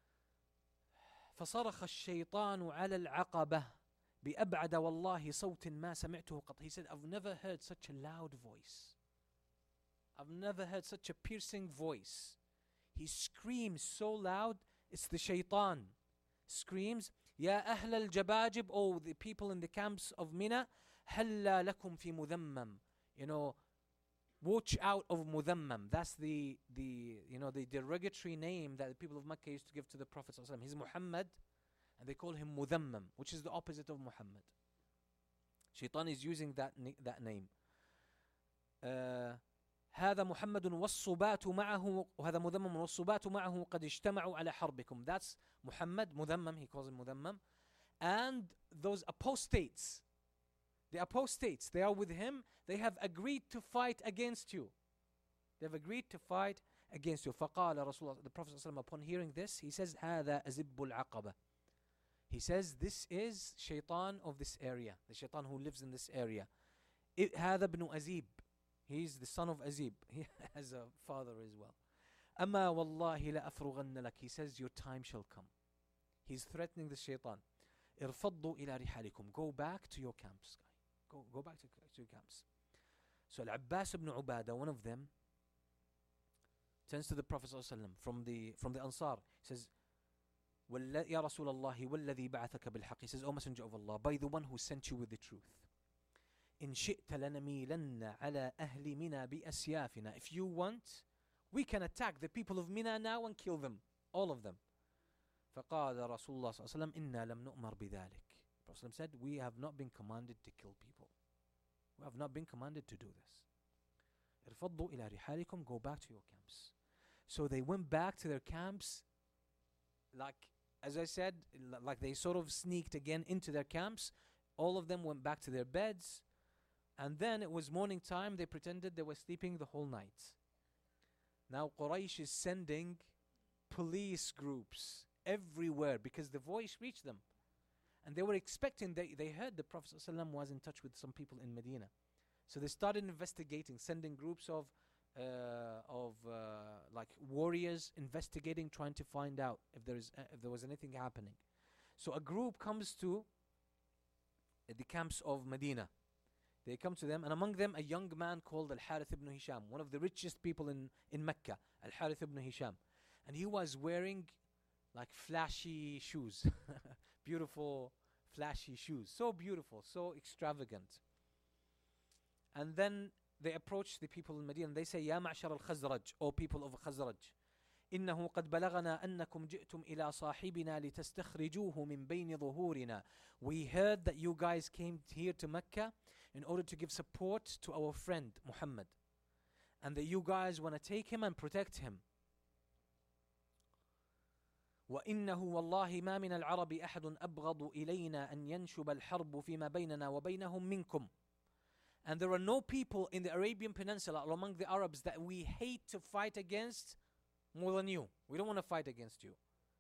فصرخ الشيطان على العقبة بأبعد والله صوت ما سمعته قط. He said, I've never heard such a loud voice. I've never heard such a piercing voice. He screams so loud, it's the shaitan. Screams, Ya Ahl al-Jabajib, oh the people in the camps of Mina, Halla lakum fi mudhammam. You know, watch out of mudhammam. That's the, the, you know, the derogatory name that the people of Mecca used to give to the Prophet ﷺ. He's Muhammad, and they call him mudhammam, which is the opposite of Muhammad. Shaitan is using that, that name. Uh, هذا محمد والصبات معه وهذا مذمم والصبات معه قد اجتمعوا على حربكم. That's Muhammad, مذمم, he calls him مذمم. And those apostates, the apostates, they are with him, they have agreed to fight against you. They have agreed to fight against you. فقال رسول الله, the Prophet ﷺ, upon hearing this, he says, هذا أزب العقبة. He says, this is shaitan of this area, the shaitan who lives in this area. هذا ابن أزيب. He's the son of Azib. He has a father as well. أما والله لأفرغن لك. He says, your time shall come. He's threatening the shaitan. ارفضوا إلى رحالكم. Go back to your camps. Go, go back to, to your camps. So Al-Abbas ibn Ubadah, one of them, turns to the Prophet ﷺ from the from the Ansar. He says, يا رسول الله والذي بعثك بالحق. He says, O Messenger of Allah, by the one who sent you with the truth. إن شئت لنميلن على أهل منى بأسيافنا. If you want, we can attack the people of Mina now and kill them, all of them. فقال رسول الله صلى الله عليه وسلم إنا لم نؤمر بذلك. The Prophet said, we have not been commanded to kill people. We have not been commanded to do this. ارفضوا إلى رحالكم, go back to your camps. So they went back to their camps, like, as I said, like they sort of sneaked again into their camps. All of them went back to their beds. And then it was morning time. They pretended they were sleeping the whole night. Now Quraysh is sending police groups everywhere because the voice reached them. And they were expecting, they, they heard the Prophet ﷺ was in touch with some people in Medina. So they started investigating, sending groups of uh, of uh, like warriors investigating, trying to find out if there is uh, if there was anything happening. So a group comes to uh, the camps of Medina. They come to them, and among them a young man called Al-Harith ibn Hisham, one of the richest people in, in Mecca, Al-Harith ibn Hisham. And he was wearing like flashy shoes, beautiful flashy shoes, so beautiful, so extravagant. And then they approach the people in Medina and they say, Ya ma'shar al-Khazraj, O people of Khazraj, إنه قد بلغنا أنكم جئتم إلى صاحبنا لتستخرجوه من بين ظهورنا. We heard that you guys came here to Mecca in order to give support to our friend Muhammad, and that you guys want to take him and protect him. وإنه والله ما من العرب أحد أبغض إلينا أن ينشب الحرب فيما بيننا وبينهم منكم. And there are no people in the Arabian Peninsula or among the Arabs that we hate to fight against more than you. We don't want to fight against you.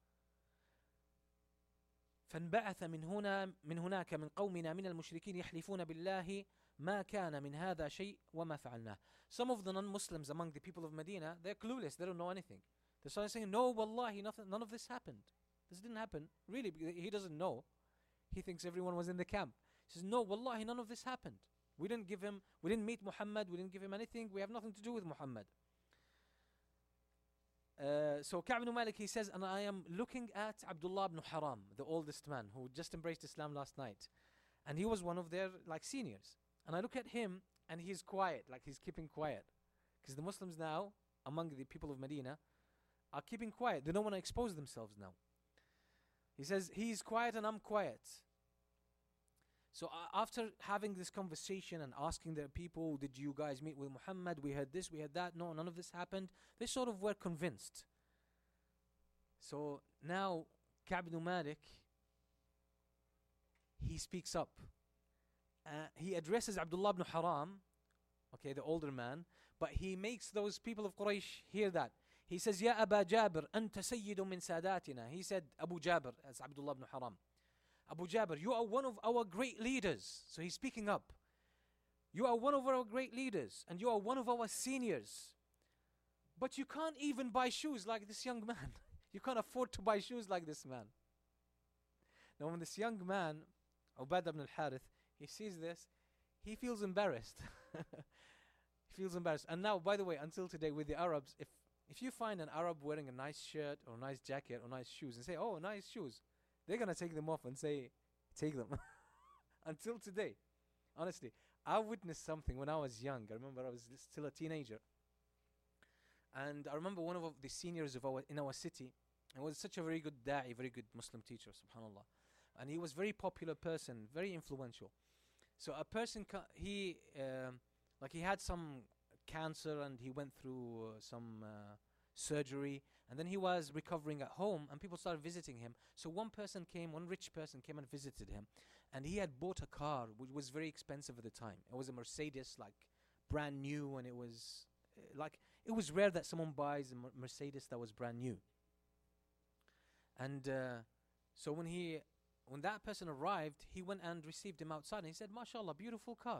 فانبعث من هنا من هناك من قومنا من المشركين يحلفون بالله ما كان من هذا شيء وما فعلناه. Some of the non-Muslims among the people of Medina, they're clueless, they don't know anything. They started saying, no, wallahi, nothing, none of this happened. This didn't happen. Really, he doesn't know. He thinks everyone was in the camp. He says, no, wallahi, none of this happened. We didn't give him, we didn't meet Muhammad, we didn't give him anything, we have nothing to do with Muhammad. Uh, so Ka'b ibn Malik, he says, and I am looking at Abdullah ibn Haram, the oldest man who just embraced Islam last night. And he was one of their like seniors. And I look at him and he's quiet, like he's keeping quiet. Because the Muslims now, among the people of Medina, are keeping quiet. They don't want to expose themselves now. He says, he's quiet and I'm quiet. So uh, after having this conversation and asking their people, did you guys meet with Muhammad? We had this, we had that. No, none of this happened. They sort of were convinced. So now Ka'b ibn Malik, he speaks up. Uh, he addresses Abdullah ibn Haram, okay, the older man, but he makes those people of Quraysh hear that. He says, Ya Aba Jabir, anta sayyidun min sadatina. He said, Abu Jabir, as Abdullah ibn Haram. Abu Jabir, you are one of our great leaders. So he's speaking up. You are one of our great leaders, and you are one of our seniors. But you can't even buy shoes like this young man. You can't afford to buy shoes like this man. Now when this young man, Ubadah ibn al-Harith, he sees this, he feels embarrassed. He feels embarrassed. And now, by the way, until today with the Arabs, if if you find an Arab wearing a nice shirt or a nice jacket or nice shoes and say, oh, nice shoes, they're going to take them off and say, take them. Until today. Honestly, I witnessed something when I was young. I remember I was still a teenager. And I remember one of the seniors of our in our city, he was such a very good da'i, very good Muslim teacher, subhanAllah. And he was very popular person, very influential. So a person, ca- he, um, like he had some cancer and he went through uh, some uh, surgery. And then he was recovering at home and people started visiting him. So one person came, one rich person came and visited him. And he had bought a car which was very expensive at the time. It was a Mercedes, like brand new, and it was uh, like, it was rare that someone buys a Mer- Mercedes that was brand new. And uh, so when he, when that person arrived, he went and received him outside and he said, MashaAllah, beautiful car.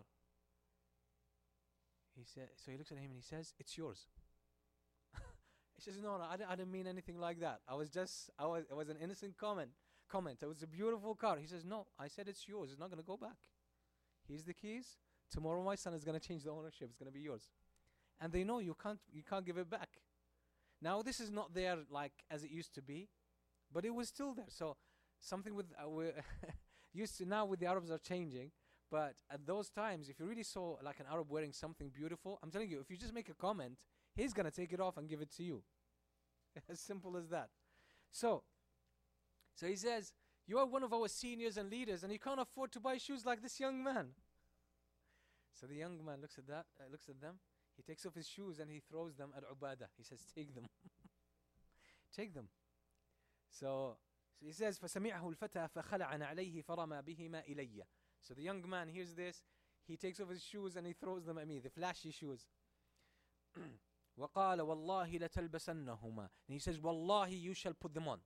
He said, so he looks at him and he says, it's yours. He says, no, no, I, d- I didn't mean anything like that. I was just, I was, it was an innocent comment. Comment. It was a beautiful car. He says, no, I said it's yours. It's not going to go back. Here's the keys. Tomorrow my son is going to change the ownership. It's going to be yours. And they know you can't, you can't give it back. Now this is not there like as it used to be, but it was still there. So something with, uh, we used to, now with the Arabs are changing. But at those times, if you really saw like an Arab wearing something beautiful, I'm telling you, if you just make a comment, he's going to take it off and give it to you. As simple as that. So, so he says, you are one of our seniors and leaders and you can't afford to buy shoes like this young man. So the young man looks at that, uh, looks at them. He takes off his shoes and he throws them at Ubadah. He says, take them. Take them. So, so he says, فَسَمِعَهُ الْفَتَى فَخَلَعَ عَلَيْهِ فَرَمَى بِهِمَا إِلَيَّ. So the young man hears this, he takes off his shoes and he throws them at me, the flashy shoes. وَقَالَ وَاللَّهِ لَتَلْبَسَنَّهُمَا. And he says, Wallahi, you shall put them on.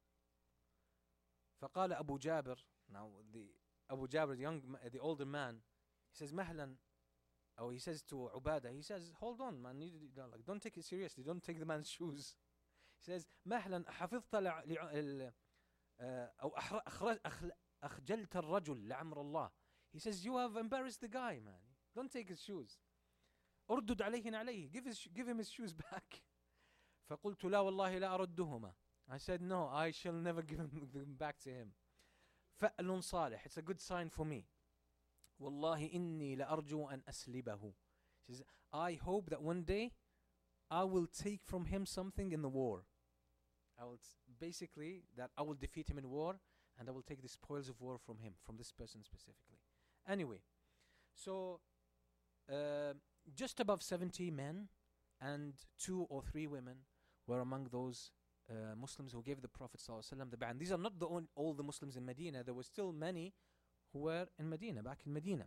فَقَالَ أَبُو جابر. Now the Abu Jabir, the young, the older man, he says, مهلا. Or he says to Ubadah, he says, hold on, man, you, you don't, like, don't take it seriously, don't take the man's shoes. He says, مهلا حفظت ل أو أخجلت الرجل لعمر الله. He says, you have embarrassed the guy, man. Don't take his shoes. أردد عليه عليه. Give his, give him his shoes back. فقلت لا والله لا أردهما. I said, no, I shall never give him them back to him. فأل صالح. It's a good sign for me. والله إني لأرجو أن أسلبه. He says, I hope that one day I will take from him something in the war. I will t- basically that I will defeat him in war and I will take the spoils of war from him, from this person specifically. Anyway, so uh, just above seventy men and two or three women were among those uh, Muslims who gave the Prophet ﷺ the bay'ah. And these are not the on, all the Muslims in Medina. There were still many who were in Medina, back in Medina.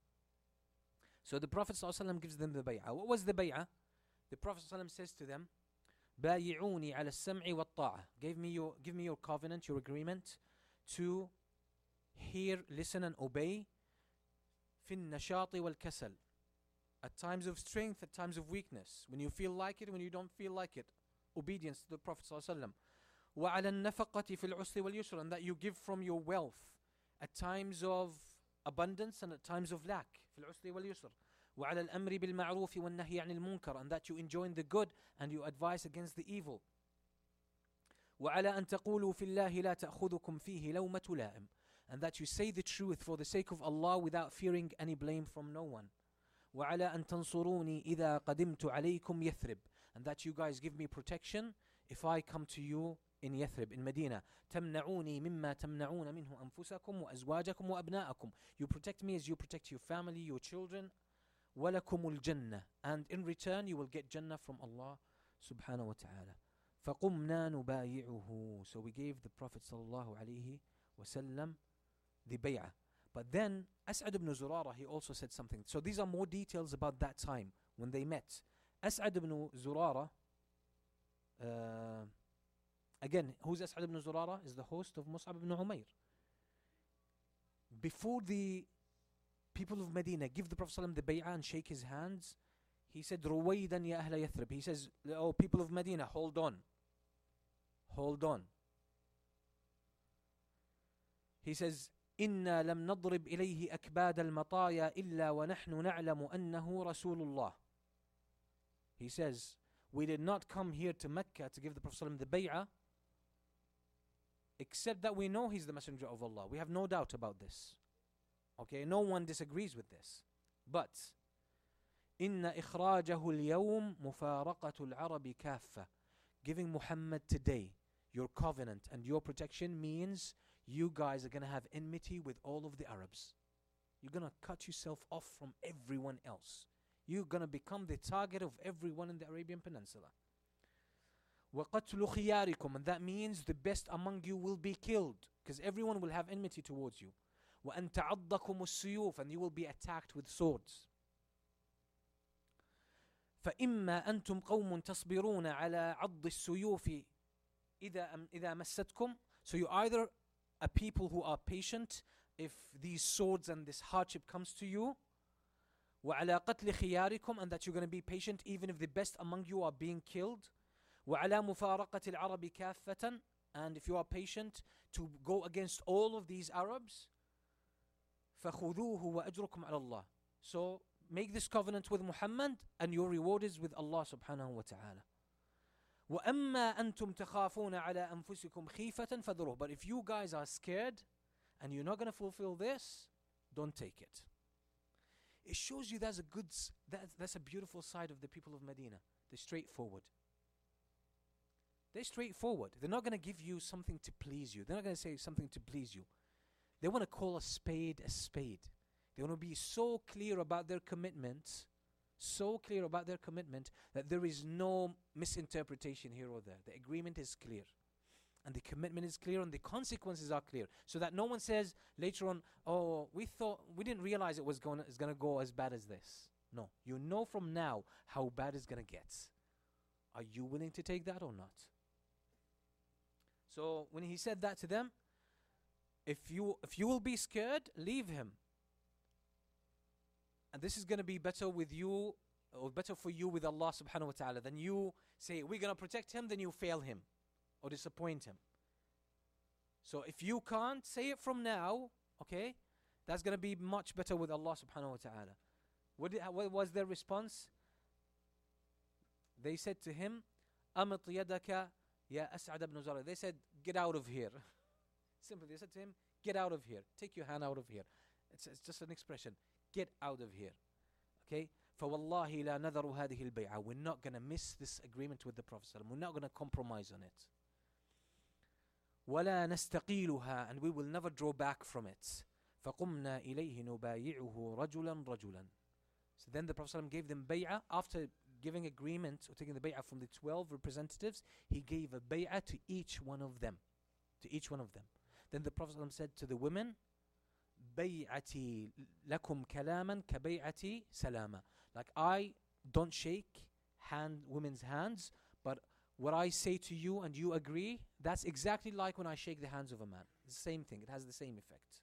So the Prophet ﷺ gives them the bay'ah. What was the bay'ah? The Prophet ﷺ says to them, بايعوني على السمع والطاعة. Give me your, give me your covenant, your agreement to hear, listen and obey في النشاط والكسل. At times of strength, at times of weakness. When you feel like it, when you don't feel like it. Obedience to the Prophet ﷺ. وعلى النفقة في العسر واليسر. And that you give from your wealth at times of abundance and at times of lack. في العسر واليسر. وعلى الأمر بالمعروف والنهي عن المنكر. And that you enjoin the good and you advise against the evil. وعلى أن تقولوا في الله لا تأخذكم فيه لومة لائم. And that you say the truth for the sake of Allah without fearing any blame from no one. وعلى أن تنصروني إذا قدمت عليكم يثرب. And that you guys give me protection if I come to you in Yathrib, in Medina. تمنعوني مما تمنعون منه أنفسكم وأزواجكم وأبناءكم. You protect me as you protect your family, your children. ولكم الجنة. And in return you will get Jannah from Allah subhanahu wa ta'ala. فقمنا نبايعه. So we gave the Prophet sallallahu alayhi wa sallam the bay'ah. But then As'ad ibn Zurara, he also said something. So these are more details about that time when they met. As'ad ibn Zurara, uh, again, who's As'ad ibn Zurara? Is the host of Mus'ab ibn Umayr. Before the people of Medina give the Prophet ﷺ the bay'ah and shake his hands, he said, Ruwaydan ya ahla Yathrib. He says, oh, people of Medina, hold on. Hold on. He says, إنا لم نضرب إليه أكباد المطايا إلا ونحن نعلم أنه رسول الله. He says, we did not come here to Mecca to give the Prophet ﷺ the bay'ah except that we know he's the messenger of Allah. We have no doubt about this. Okay, no one disagrees with this. But إن إخراجه اليوم مفارقة العرب كافة. Giving Muhammad today your covenant and your protection means you guys are going to have enmity with all of the Arabs. You're going to cut yourself off from everyone else. You're going to become the target of everyone in the Arabian Peninsula. وَقَتْلُ خِيَارِكُمْ. And that means the best among you will be killed, because everyone will have enmity towards you. وَأَن تَعَضَّكُمُ السُّيُوفِ. And you will be attacked with swords. فَإِمَّا أَنْتُمْ قَوْمٌ تَصْبِرُونَ عَلَى عَضِّ السُّيُوفِ إِذَا إِذَا مَسَّتْكُمْ. So you either a people who are patient if these swords and this hardship comes to you, وَعَلَى قَتْلِ خِيَارِكُمْ. And that you're going to be patient even if the best among you are being killed. وَعَلَى مُفَارَقَةِ الْعَرَبِ كَافَّةً. And if you are patient to go against all of these Arabs, فَخُذُوهُ وَأَجْرُكُمْ عَلَى اللَّهِ. So make this covenant with Muhammad and your reward is with Allah subhanahu wa ta'ala. وَأَمَّا أَنْتُمْ تَخَافُونَ عَلَى أَنفُسِكُمْ خِيفَةً فَذَرُوهُ. But if you guys are scared and you're not going to fulfill this, don't take it. It shows you that's a good, that, that's a beautiful side of the people of Medina. They're straightforward. They're straightforward. They're not going to give you something to please you. They're not going to say something to please you. They want to call a spade a spade. They want to be so clear about their commitment, so clear about their commitment that there is no misinterpretation here or there. The agreement is clear. And the commitment is clear and the consequences are clear. So that no one says later on, oh, we thought, we didn't realize it was going to, it's going to go as bad as this. No, you know from now how bad it's going to get. Are you willing to take that or not? So when he said that to them, if you if you will be scared, leave him. And this is going to be better with you, or better for you with Allah subhanahu wa ta'ala, than you say, we're going to protect him, then you fail him or disappoint him. So if you can't, say it from now, okay? That's going to be much better with Allah subhanahu wa ta'ala. What, did, what was their response? They said to him, أَمِطْ يَدَكَ يَا أَسْعَدَ بْنُ زَرَرٍ. They said, get out of here. Simply, they said to him, get out of here. Take your hand out of here. It's, it's just an expression. Get out of here. Okay? فَوَاللَّهِ لَا نَذَرُ هَذِهِ الْبَيْعَةِ. We're not going to miss this agreement with the Prophet. We're not going to compromise on it. وَلَا نَسْتَقِيلُهَا. And we will never draw back from it. فَقُمْنَا إِلَيْهِ نُبَايِعُهُ رَجُلًا رَجُلًا. So then the Prophet gave them bay'ah. After giving agreement or taking the bay'ah from the twelve representatives, he gave a bay'ah to each one of them. To each one of them. Then the Prophet said to the women, بَيْعَتِي لَكُمْ كَلَامًا كَبَيْعَتِي سَلَامًا. Like, I don't shake hand women's hands, but what I say to you and you agree, that's exactly like when I shake the hands of a man. The same thing. It has the same effect.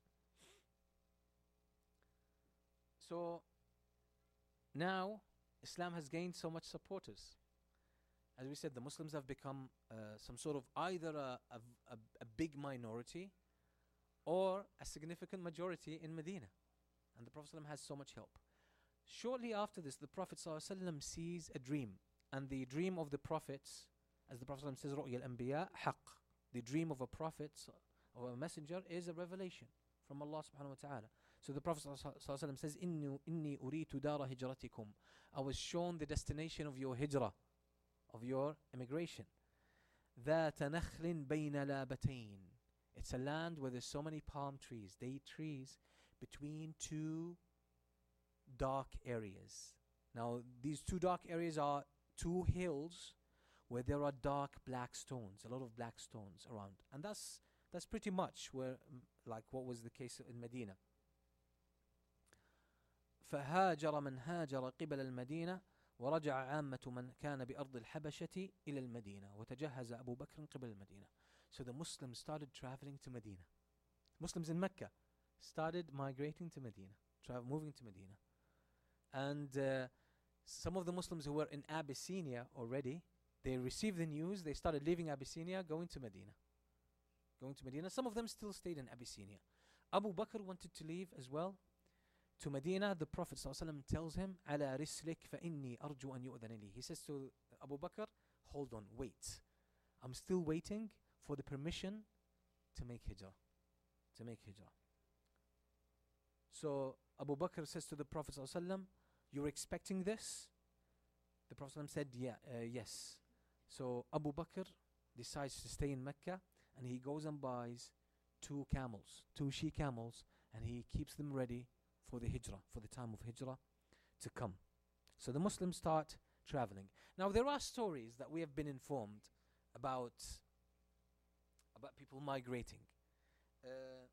So now Islam has gained so much supporters. As we said, the Muslims have become uh, some sort of either a, a, a, a big minority or a significant majority in Medina. And the Prophet ﷺ has so much help. Shortly after this, the Prophet ﷺ sees a dream. And the dream of the prophets, as the Prophet ﷺ says, رُؤْيَ الْأَنْبِيَاء حَقٌّ. The dream of a prophet or a messenger is a revelation from Allah subhanahu wa ta'ala. So the Prophet ﷺ says, إِنِّي إِنِّي أُرِيتُ دَارَ هِجْرَتِكُمْ. I was shown the destination of your hijrah, of your immigration. ذَاتَ نَخْلٍ بَيْنَ لَابَتَيْنِ. It's a land where there's so many palm trees, date trees, between two dark areas. Now, these two dark areas are two hills where there are dark black stones, a lot of black stones around. And that's that's pretty much where, like what was the case in Medina. فهاجر من هاجر قبل المدينة ورجع عامة من كان بأرض الحبشة إلى المدينة وتجهز أبو بكر قبل المدينة. So the Muslims started traveling to Medina. Muslims in Mecca started migrating to Medina, tra- moving to Medina. And uh, some of the Muslims who were in Abyssinia already, they received the news, they started leaving Abyssinia, going to Medina. Going to Medina. Some of them still stayed in Abyssinia. Abu Bakr wanted to leave as well to Medina. The Prophet ﷺ tells him, "Ala rislik fa inni arju an yu'dhana li." He says to Abu Bakr, hold on, wait. I'm still waiting for the permission to make hijrah. To make hijrah. So Abu Bakr says to the Prophet ﷺ, you're expecting this? The Prophet ﷺ said, yeah, uh, yes. So Abu Bakr decides to stay in Mecca, and he goes and buys two camels, two she camels, and he keeps them ready for the hijrah, for the time of hijrah to come. So the Muslims start traveling. Now there are stories that we have been informed about about people migrating. Uh,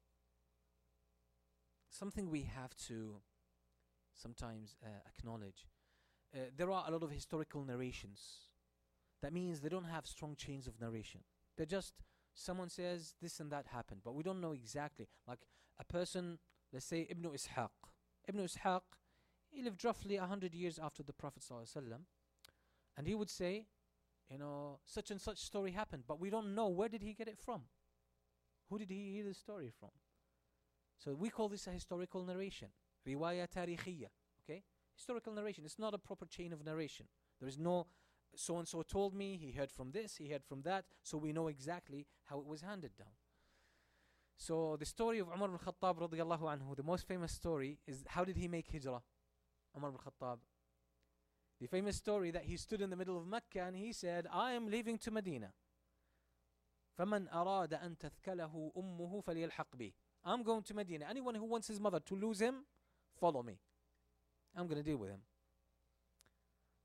something we have to sometimes uh, acknowledge. Uh, there are a lot of historical narrations. That means they don't have strong chains of narration. They're just, someone says this and that happened, but we don't know exactly. Like a person, let's say Ibn Ishaq. Ibn Ishaq, he lived roughly a hundred years after the Prophet ﷺ, and he would say, you know, such and such story happened, but we don't know where did he get it from. Who did he hear the story from? So we call this a historical narration. Riwaya tarikhiyya. Okay? Historical narration. It's not a proper chain of narration. There is no so-and-so told me, he heard from this, he heard from that, so we know exactly how it was handed down. So the story of Umar ibn Khattab radiyallahu anhu, the most famous story is how did he make hijrah? Umar ibn Khattab. The famous story that he stood in the middle of Mecca and he said, I am leaving to Medina. فَمَنْ أَرَادَ أَن تَثْكَلَهُ أُمُّهُ فَلْيَلْحَقْ بِي. I'm going to Medina. Anyone who wants his mother to lose him, follow me. I'm going to deal with him.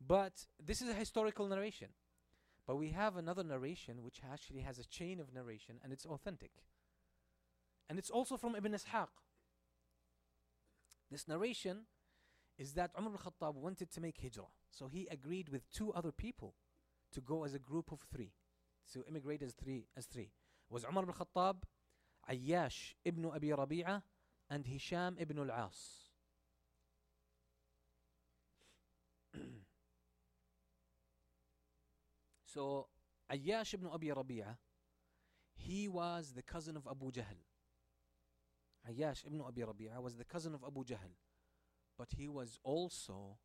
But this is a historical narration. But we have another narration which actually has a chain of narration and it's authentic. And it's also from Ibn Ishaq. This narration is that Umar al-Khattab wanted to make hijrah. So he agreed with two other people to go as a group of three. To immigrate as three. As three. It was Umar al-Khattab, Ayyash ibn Abi Rabi'ah, and Hisham ibn al-As. So Ayyash ibn Abi Rabi'ah, he was the cousin of Abu Jahl. Ayyash ibn Abi Rabi'ah was the cousin of Abu Jahl. But he was also,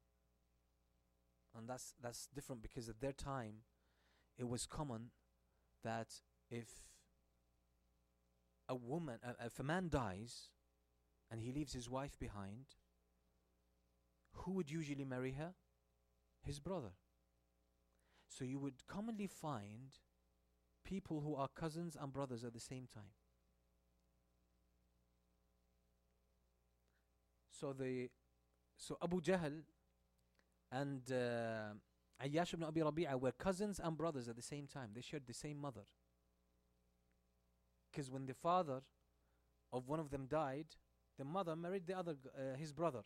and that's that's different because at their time it was common that if a woman, uh, if a man dies and he leaves his wife behind, who would usually marry her? His brother. So you would commonly find people who are cousins and brothers at the same time. So the so Abu Jahl and uh, Ayyash ibn Abi Rabi'ah were cousins and brothers at the same time. They shared the same mother. Because when the father of one of them died, the mother married the other, uh, his brother.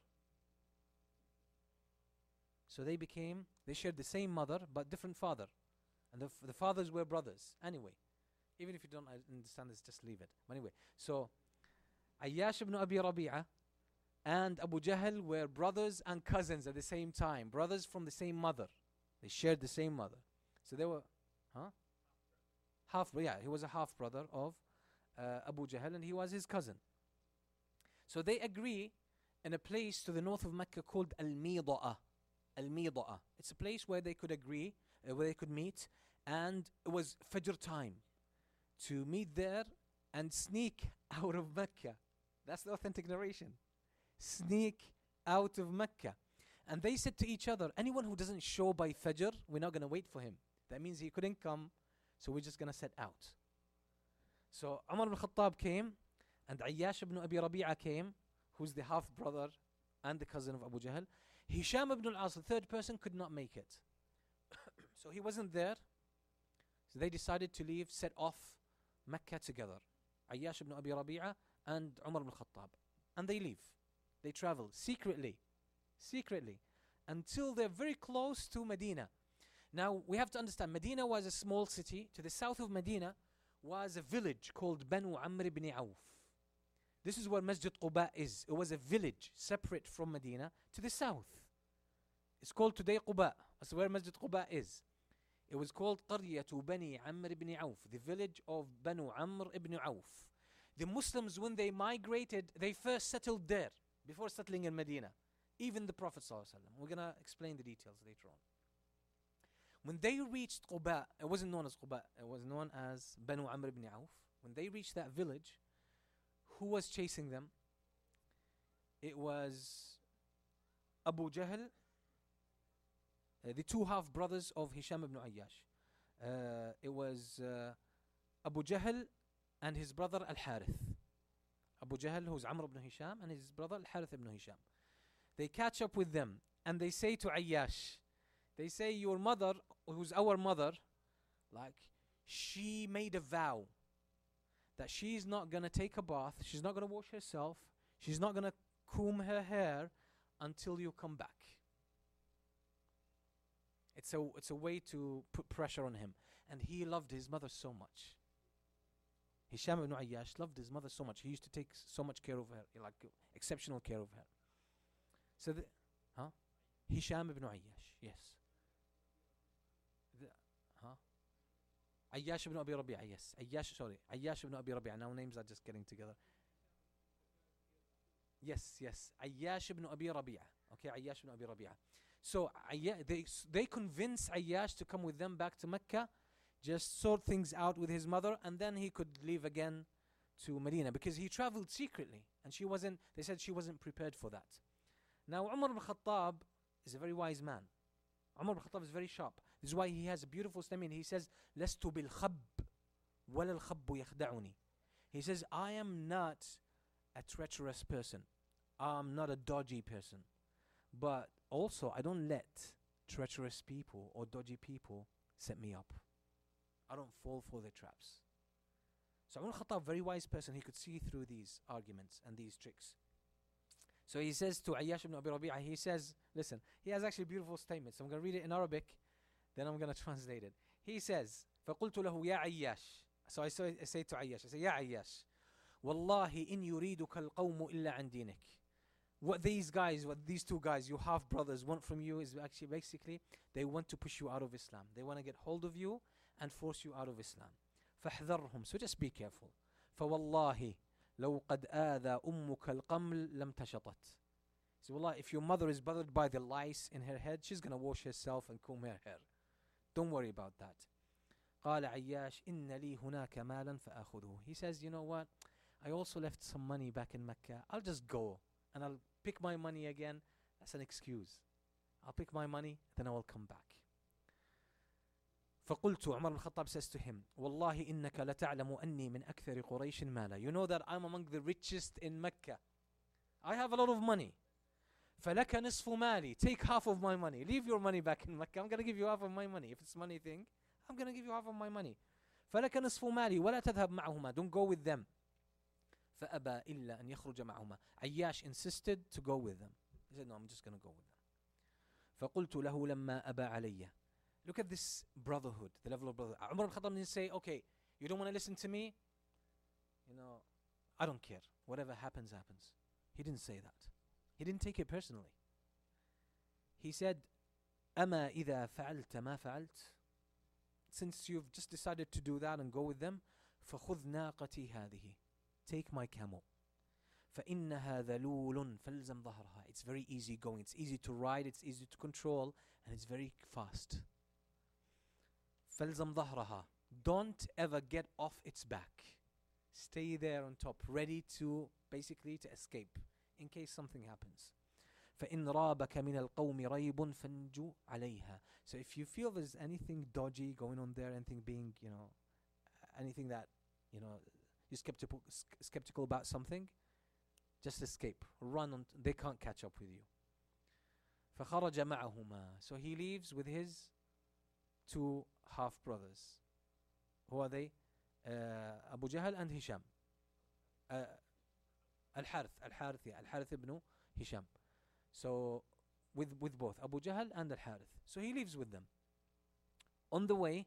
So they became, they shared the same mother but different father. And the, f- the fathers were brothers. Anyway, even if you don't understand this, just leave it. But anyway, so Ayyash ibn Abi Rabi'ah and Abu Jahl were brothers and cousins at the same time. Brothers from the same mother. They shared the same mother. So they were, huh? Half, yeah, he was a half brother of uh, Abu Jahl and he was his cousin. So they agree in a place to the north of Mecca called Al-Mida'ah. Al-Mida'ah. It's a place where they could agree, uh, where they could meet, and it was Fajr time to meet there and sneak out of Mecca. That's the authentic narration. Sneak out of Mecca. And they said to each other, anyone who doesn't show by Fajr, we're not going to wait for him. That means he couldn't come, so we're just going to set out. So Umar ibn Khattab came, and Ayyash ibn Abi Rabi'ah came, who's the half brother and the cousin of Abu Jahl. Hisham ibn al-As, the third person, could not make it. So he wasn't there. So they decided to leave, set off Mecca together. Ayyash ibn Abi Rabi'ah and Umar ibn Khattab. And they leave. They travel secretly. Secretly. Until they're very close to Medina. Now, we have to understand, Medina was a small city. To the south of Medina was a village called Banu Amr ibn Auf. This is where Masjid Quba is. It was a village separate from Medina to the south. It's called today Quba. That's where Masjid Quba is. It was called Qaryatu Bani Amr ibn Auf, the village of Banu Amr ibn Auf. The Muslims, when they migrated, they first settled there before settling in Medina. Even the Prophet ﷺ. We're going to explain the details later on. When they reached Quba, it wasn't known as Quba, it was known as Banu Amr ibn Auf. When they reached that village, who was chasing them? It was Abu Jahl, uh, the two half brothers of Hisham ibn Ayyash. Uh, it was uh, Abu Jahl and his brother Al-Harith. Abu Jahl, who's Amr ibn Hisham, and his brother Al-Harith ibn Hisham. They catch up with them and they say to Ayyash, they say, your mother, who's our mother, like, she made a vow that she's not going to take a bath, she's not going to wash herself, she's not going to comb her hair until you come back. It's a, it's a way to put pressure on him. And he loved his mother so much. Hisham ibn Ayyash loved his mother so much. He used to take so much care of her, like exceptional care of her. So, the, huh? Hisham ibn Ayyash, yes. The, huh? Ayyash ibn Abi Rabi'ah, yes. Ayyash, sorry. Ayyash ibn Abi Rabi'ah. Now names are just getting together. Yes, yes. Ayyash ibn Abi Rabi'ah. Okay, Ayyash ibn Abi Rabi'ah. So Ayyash, they they convince Ayyash to come with them back to Mecca, just sort things out with his mother, and then he could leave again to Medina because he traveled secretly, and she wasn't. They said she wasn't prepared for that. Now Umar ibn Khattab is a very wise man. Umar ibn Khattab is very sharp. This is why he has a beautiful statement. He says, "Lastu bil khab, wal al khabbu yakhda'uni." He says, "I am not a treacherous person. I'm not a dodgy person, but also I don't let treacherous people or dodgy people set me up. I don't fall for their traps. So Umar al-Khattab, very wise person, he could see through these arguments and these tricks. So he says to Ayyash ibn Abi Rabi'ah, he says, listen, he has actually beautiful statements. I'm going to read it in Arabic, then I'm going to translate it. He says, فَقُلْتُ لَهُ يَا عَيَّاشِ. So I say, I say to Ayyash, I say, يَا عَيَّاشِ وَاللَّهِ إِن يُرِيدُكَ الْقَوْمُ إِلَّا عَنْ دِينِكَ. What these guys, what these two guys, you half brothers, want from you is actually basically, they want to push you out of Islam. They want to get hold of you and force you out of Islam. فَاحْذَرْهُمْ. So just be careful. فَوَاللَّهِ لَوْ قَدْ آذَى أُمُّكَ الْقَمْلِ لَمْ تَشَطَتْ. So wallah, if your mother is bothered by the lice in her head, she's going to wash herself and comb her hair. Don't worry about that. قال عياش إن لي هناك مالا فأخذه. He says, you know what? I also left some money back in Mecca. I'll just go and I'll pick my money again. That's an excuse. I'll pick my money, then I will come back. فقلت, Umar al-Khattab says to him, والله إنك لتعلم أني من أكثر قريش مالا. You know that I'm among the richest in Mecca. I have a lot of money. فلك نصف مالي. Take half of my money. Leave your money back in Mecca. I'm going to give you half of my money. If it's money thing, I'm going to give you half of my money. فلك نصف مالي ولا تذهب معهما. Don't go with them. فأبى إلا أن يخرج معهما. Ayyash insisted to go with them. He said, no, I'm just going to go with them. فقلت له لما أبى علي. Look at this brotherhood, the level of brotherhood. Umar al-Khattab didn't say, okay, you don't want to listen to me? You know, I don't care. Whatever happens, happens. He didn't say that. He didn't take it personally. He said, أما إذا فعلت ما فعلت. Since you've just decided to do that and go with them, فخذ ناقتي هذه. Take my camel. فإنها ذلول فلزم ظهرها. It's very easy going. It's easy to ride. It's easy to control. And it's very fast. فلزم ظهرها. Don't ever get off its back. Stay there on top, ready to basically to escape in case something happens. فإن رابك من القوم ريب فانجو عليها. So if you feel there's anything dodgy going on there, anything being, you know, anything that, you know, you're skeptical skeptical about something, just escape. Run on. They can't catch up with you. فخرج معهما. So he leaves with his two half brothers. Who are they? Uh, Abu Jahl and Hisham. Uh, Al-Harith, Al-Harith, yeah, Al-Harith ibn Hisham. So, with with both Abu Jahl and Al-Harith. So he lives with them. On the way,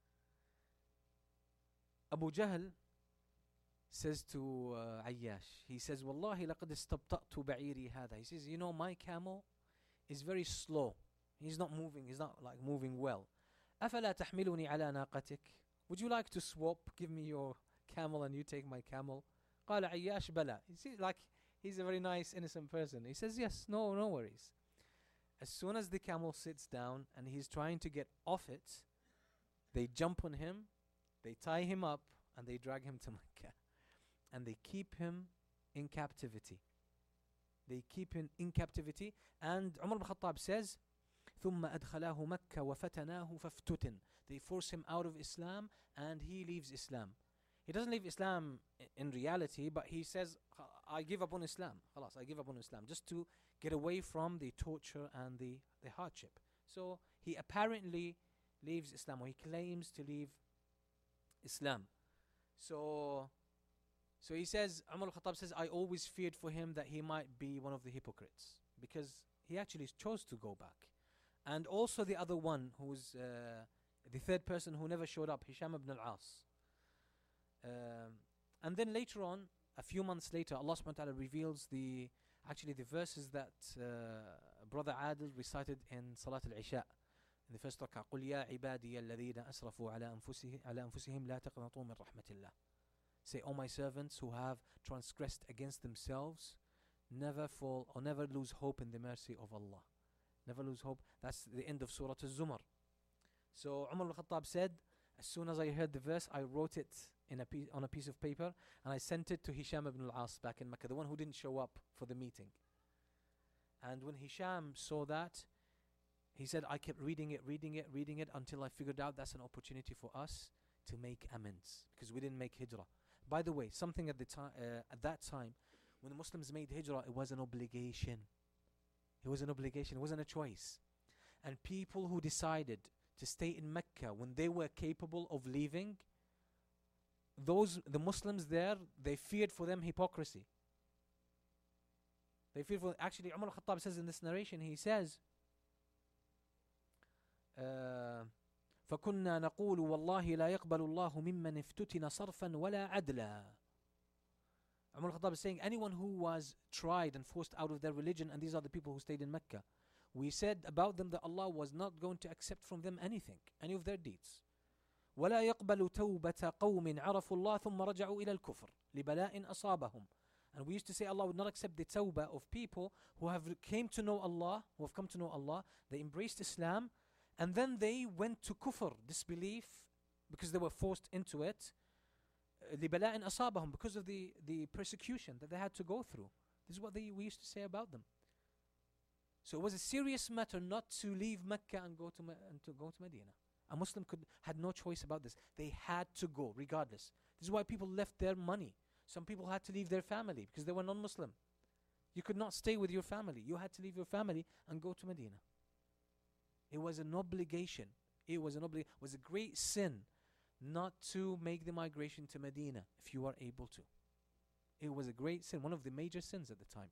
Abu Jahl says to uh, Ayyash, he says, Wallahi laqad istabta'tu ba'iri hadha. He says, you know, my camel is very slow. He's not moving, he's not like moving well. أفلا تحملني على ناقتك. Would you like to swap? Give me your camel and you take my camel. قال عياش بلى. You see, like, he's a very nice, innocent person. He says, yes, no, no worries. As soon as the camel sits down and he's trying to get off it, they jump on him, they tie him up, and they drag him to Mecca. And they keep him in captivity. They keep him in captivity. And Umar ibn Khattab says, ثم أدخلاه مكة وفتناه فافتتن. They force him out of Islam and he leaves Islam. He doesn't leave Islam in reality, but he says, I give up on Islam. خلاص, I give up on Islam. Just to get away from the torture and the, the hardship. So he apparently leaves Islam, or he claims to leave Islam. So, so he says, Umar al-Khattab says, I always feared for him that he might be one of the hypocrites. Because he actually chose to go back. And also the other one, who's uh, the third person who never showed up, Hisham ibn al-As. Um, and then later on, a few months later, Allah subhanahu wa ta'ala reveals the, actually the verses that uh, Brother Adil recited in Salat al-Isha. In the first rak'ah, قُلْ يَا عِبَادِيَ الَّذِينَ أَسْرَفُوا عَلَى أَنفُسِهِمْ عَلَى أَنفُسِهِمْ لَا تَقْنَطُوا مِنْ رَحْمَةِ اللَّهِ. Say, O my servants who have transgressed against themselves, never fall or never lose hope in the mercy of Allah. Never lose hope. That's the end of Surah Al-Zumar. So Umar al-Khattab said, as soon as I heard the verse, I wrote it in a piece, on a piece of paper, and I sent it to Hisham ibn al-As back in Mecca, the one who didn't show up for the meeting. And when Hisham saw that, he said, I kept reading it, reading it, reading it, until I figured out that's an opportunity for us to make amends, because we didn't make hijrah. By the way, something at the time, uh, at that time, when the Muslims made hijrah, it was an obligation. It was an obligation. It wasn't a choice. and people who decided to stay in Mecca when they were capable of leaving, those the Muslims there, they feared for them hypocrisy. They feared for actually Umar al-Khattab says in this narration, he says uh, فكنا نقول والله لا يقبل الله ممن افتتن صرفا ولا عدلا. Umar al-Khattab is saying anyone who was tried and forced out of their religion, and these are the people who stayed in Mecca, we said about them that Allah was not going to accept from them anything, any of their deeds. ولا يقبل توبة قوم عرفوا الله ثم رجعوا إلى الكفر لبلاء أصابهم. And we used to say Allah would not accept the tawbah of people who have came to know Allah, who have come to know Allah, they embraced Islam, and then they went to kufr, disbelief, because they were forced into it. لبلاء أصابهم, because of the, the persecution that they had to go through. This is what they, we used to say about them. So it was a serious matter not to leave Mecca and go to and to go to Medina. A Muslim could had no choice about this. They had to go regardless. This is why people left their money. Some people had to leave their family because they were non-Muslim. You could not stay with your family. You had to leave your family and go to Medina. It was an obligation. It was an obli- was a great sin not to make the migration to Medina if you are able to. It was a great sin, one of the major sins at the time.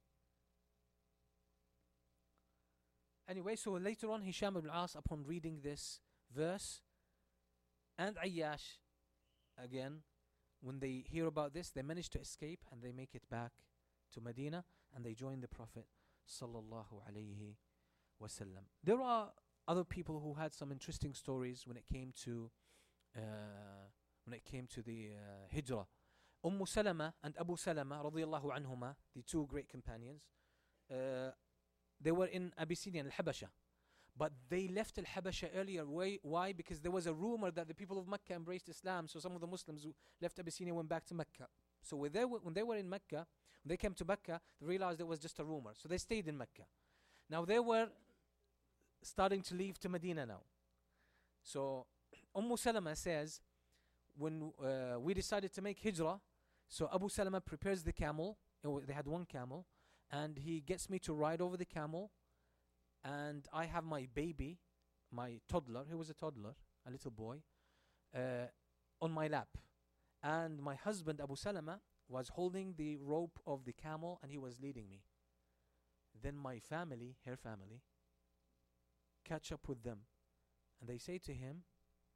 Anyway, so later on, Hisham ibn al-As, upon reading this verse, and Ayyash, again, when they hear about this, they manage to escape and they make it back to Medina and they join the Prophet sallallahu alayhi wasallam. There are other people who had some interesting stories when it came to uh, when it came to the uh, Hijrah. Umm Salama and Abu Salama radiyallahu anhuma, the two great companions, uh, they were in Abyssinia, Al-Habasha. But they left Al-Habasha earlier. Why? Why? Because there was a rumor that the people of Mecca embraced Islam. So some of the Muslims who left Abyssinia went back to Mecca. So when they, when they were in Mecca, when they came to Mecca, they realized it was just a rumor. So they stayed in Mecca. Now they were starting to leave to Medina now. So Umm Salama says, when uh, we decided to make Hijrah, so Abu Salama prepares the camel. They had one camel. And he gets me to ride over the camel. And I have my baby, my toddler, he was a toddler, a little boy, uh, on my lap. And my husband, Abu Salama, was holding the rope of the camel and he was leading me. Then my family, her family, catch up with them. And they say to him,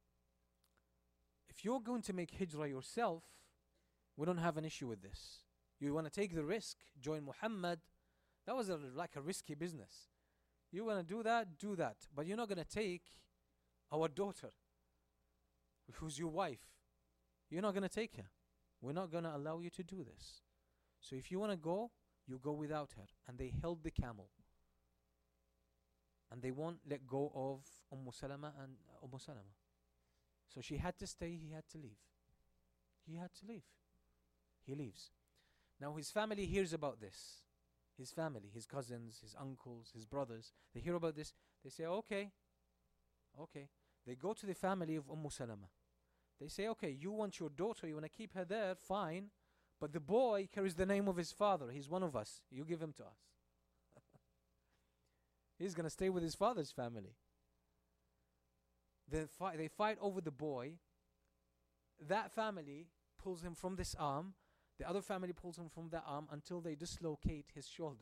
if you're going to make hijrah yourself, we don't have an issue with this. You want to take the risk, join Muhammad. That was a, like a risky business. You want to do that, do that. But you're not going to take our daughter, who's your wife. You're not going to take her. We're not going to allow you to do this. So if you want to go, you go without her. And they held the camel. And they won't let go of Umm Salama and uh, Umm Salama. So she had to stay, he had to leave. He had to leave. He leaves. Now his family hears about this. His family, his cousins, his uncles, his brothers, they hear about this. They say, okay, okay. They go to the family of Umm Salama. They say, okay, you want your daughter, you want to keep her there, fine. But the boy carries the name of his father. He's one of us. You give him to us. He's going to stay with his father's family. They, fi- they fight over the boy. That family pulls him from this arm. The other family pulls him from that arm until they dislocate his shoulder.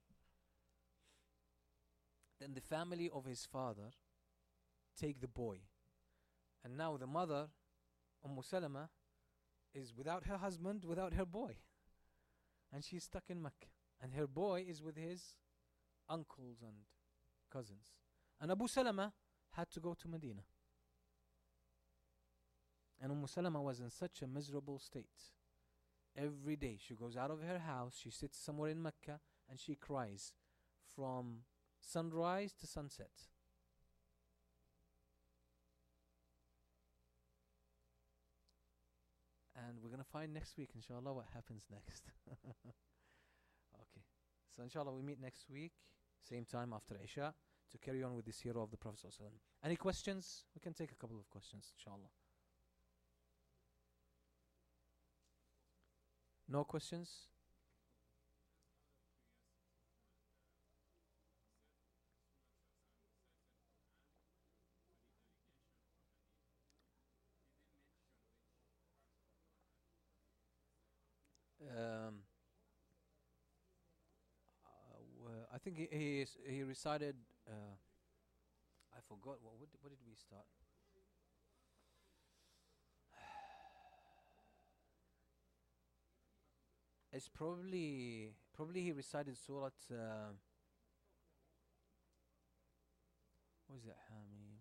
Then the family of his father take the boy. And now the mother, Umm Salama, is without her husband, without her boy. And she's stuck in Mecca. And her boy is with his uncles and cousins. And Abu Salama had to go to Medina. And Umm Salama was in such a miserable state. Every day she goes out of her house, she sits somewhere in Mecca and she cries from sunrise to sunset. And we're going to find next week, inshallah, what happens next. Okay. So inshallah we meet next week, same time after Isha, to carry on with this hero of the Prophet sallallahu alaihi wasallam. Any questions? We can take a couple of questions, inshallah. No questions? think he he, is, he recited. Uh, I forgot what what did, what did we start? It's probably probably he recited Surah. Uh, what is it? Hamim.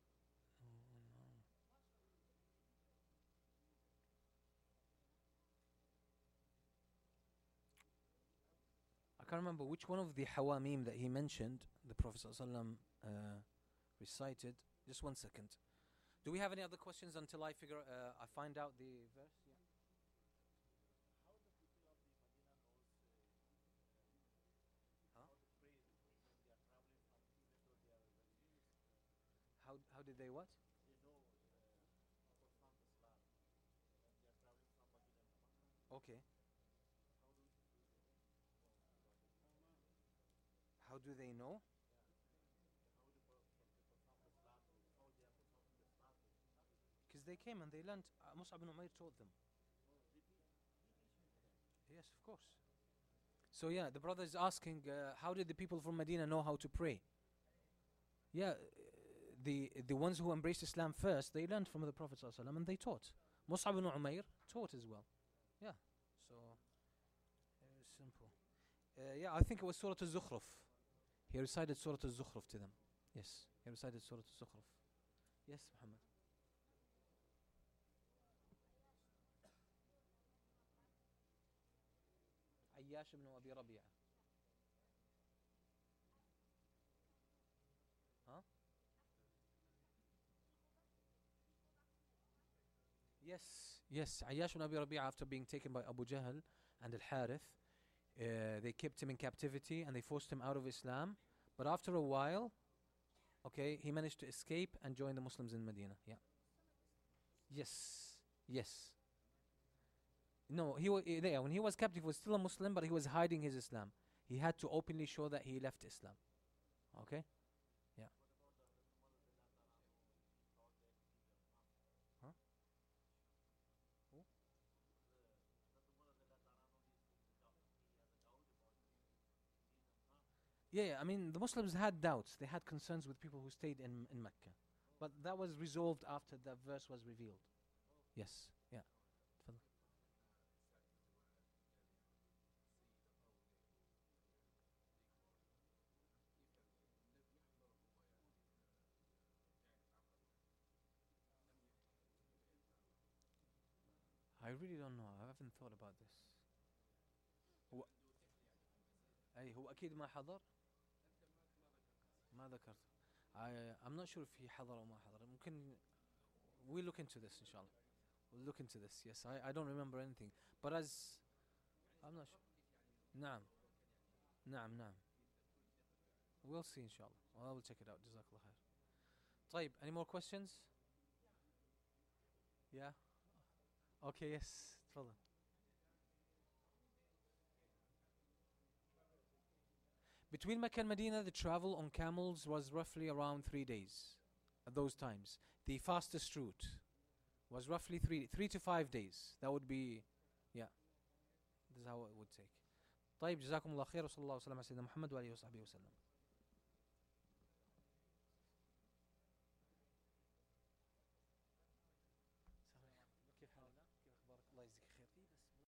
I can't remember which one of the Hawamim that he mentioned. The Prophet ﷺ, uh, recited. Just one second. Do we have any other questions until I figure? Uh, I find out the verse. Yeah. Huh? How how did they what? Okay. How do they know? Because they came and they learned. Uh, Mus'ab ibn Umair taught them. Yes, of course. So yeah, the brother is asking, uh, how did the people from Medina know how to pray? Yeah, uh, the the ones who embraced Islam first, they learned from the Prophet ﷺ and they taught. Mus'ab ibn Umair taught as well. Yeah, so very simple. Uh, yeah, I think it was Surah Al-Zukhruf. He recited Surah Al-Zukhruf to them. Yes, he recited Surah Al-Zukhruf. Yes, Muhammad. Ayyash ibn Abi Rabi'a. Huh? Yes, yes. Ayyash ibn Abi Rabi'a, after being taken by Abu Jahl and Al-Harith, uh, they kept him in captivity and they forced him out of Islam. But after a while, okay, he managed to escape and join the Muslims in Medina. Yeah. Yes. Yes. No, he was there when he was captive. He was still a Muslim, but he was hiding his Islam. He had to openly show that he left Islam. Okay. Yeah. Huh? Who? Yeah, yeah, I mean, the Muslims had doubts. They had concerns with people who stayed in in Mecca, but that was resolved after the verse was revealed. Yes. Yeah. تفضل. I really don't know. I haven't thought about this. هو أي هو أكيد ما حضر. ما ذكرت. I I'm not sure if he حضر أو ما حضر. ممكن we look into this إن شاء الله. We'll look into this. Yes, I I don't remember anything. But as I'm not sure. نعم. نعم نعم. We'll see إن شاء الله. Well, I will check it out. جزاك الله خير. طيب, any more questions? Yeah. Okay, yes. تفضل. Between Mecca and Medina, the travel on camels was roughly around three days at those times. The fastest route was roughly three three to five days. That would be, yeah, this is how it would take. طيب, جزاكم الله خير وصلى الله وسلم على سيدنا محمد وآله وصحبه وسلم.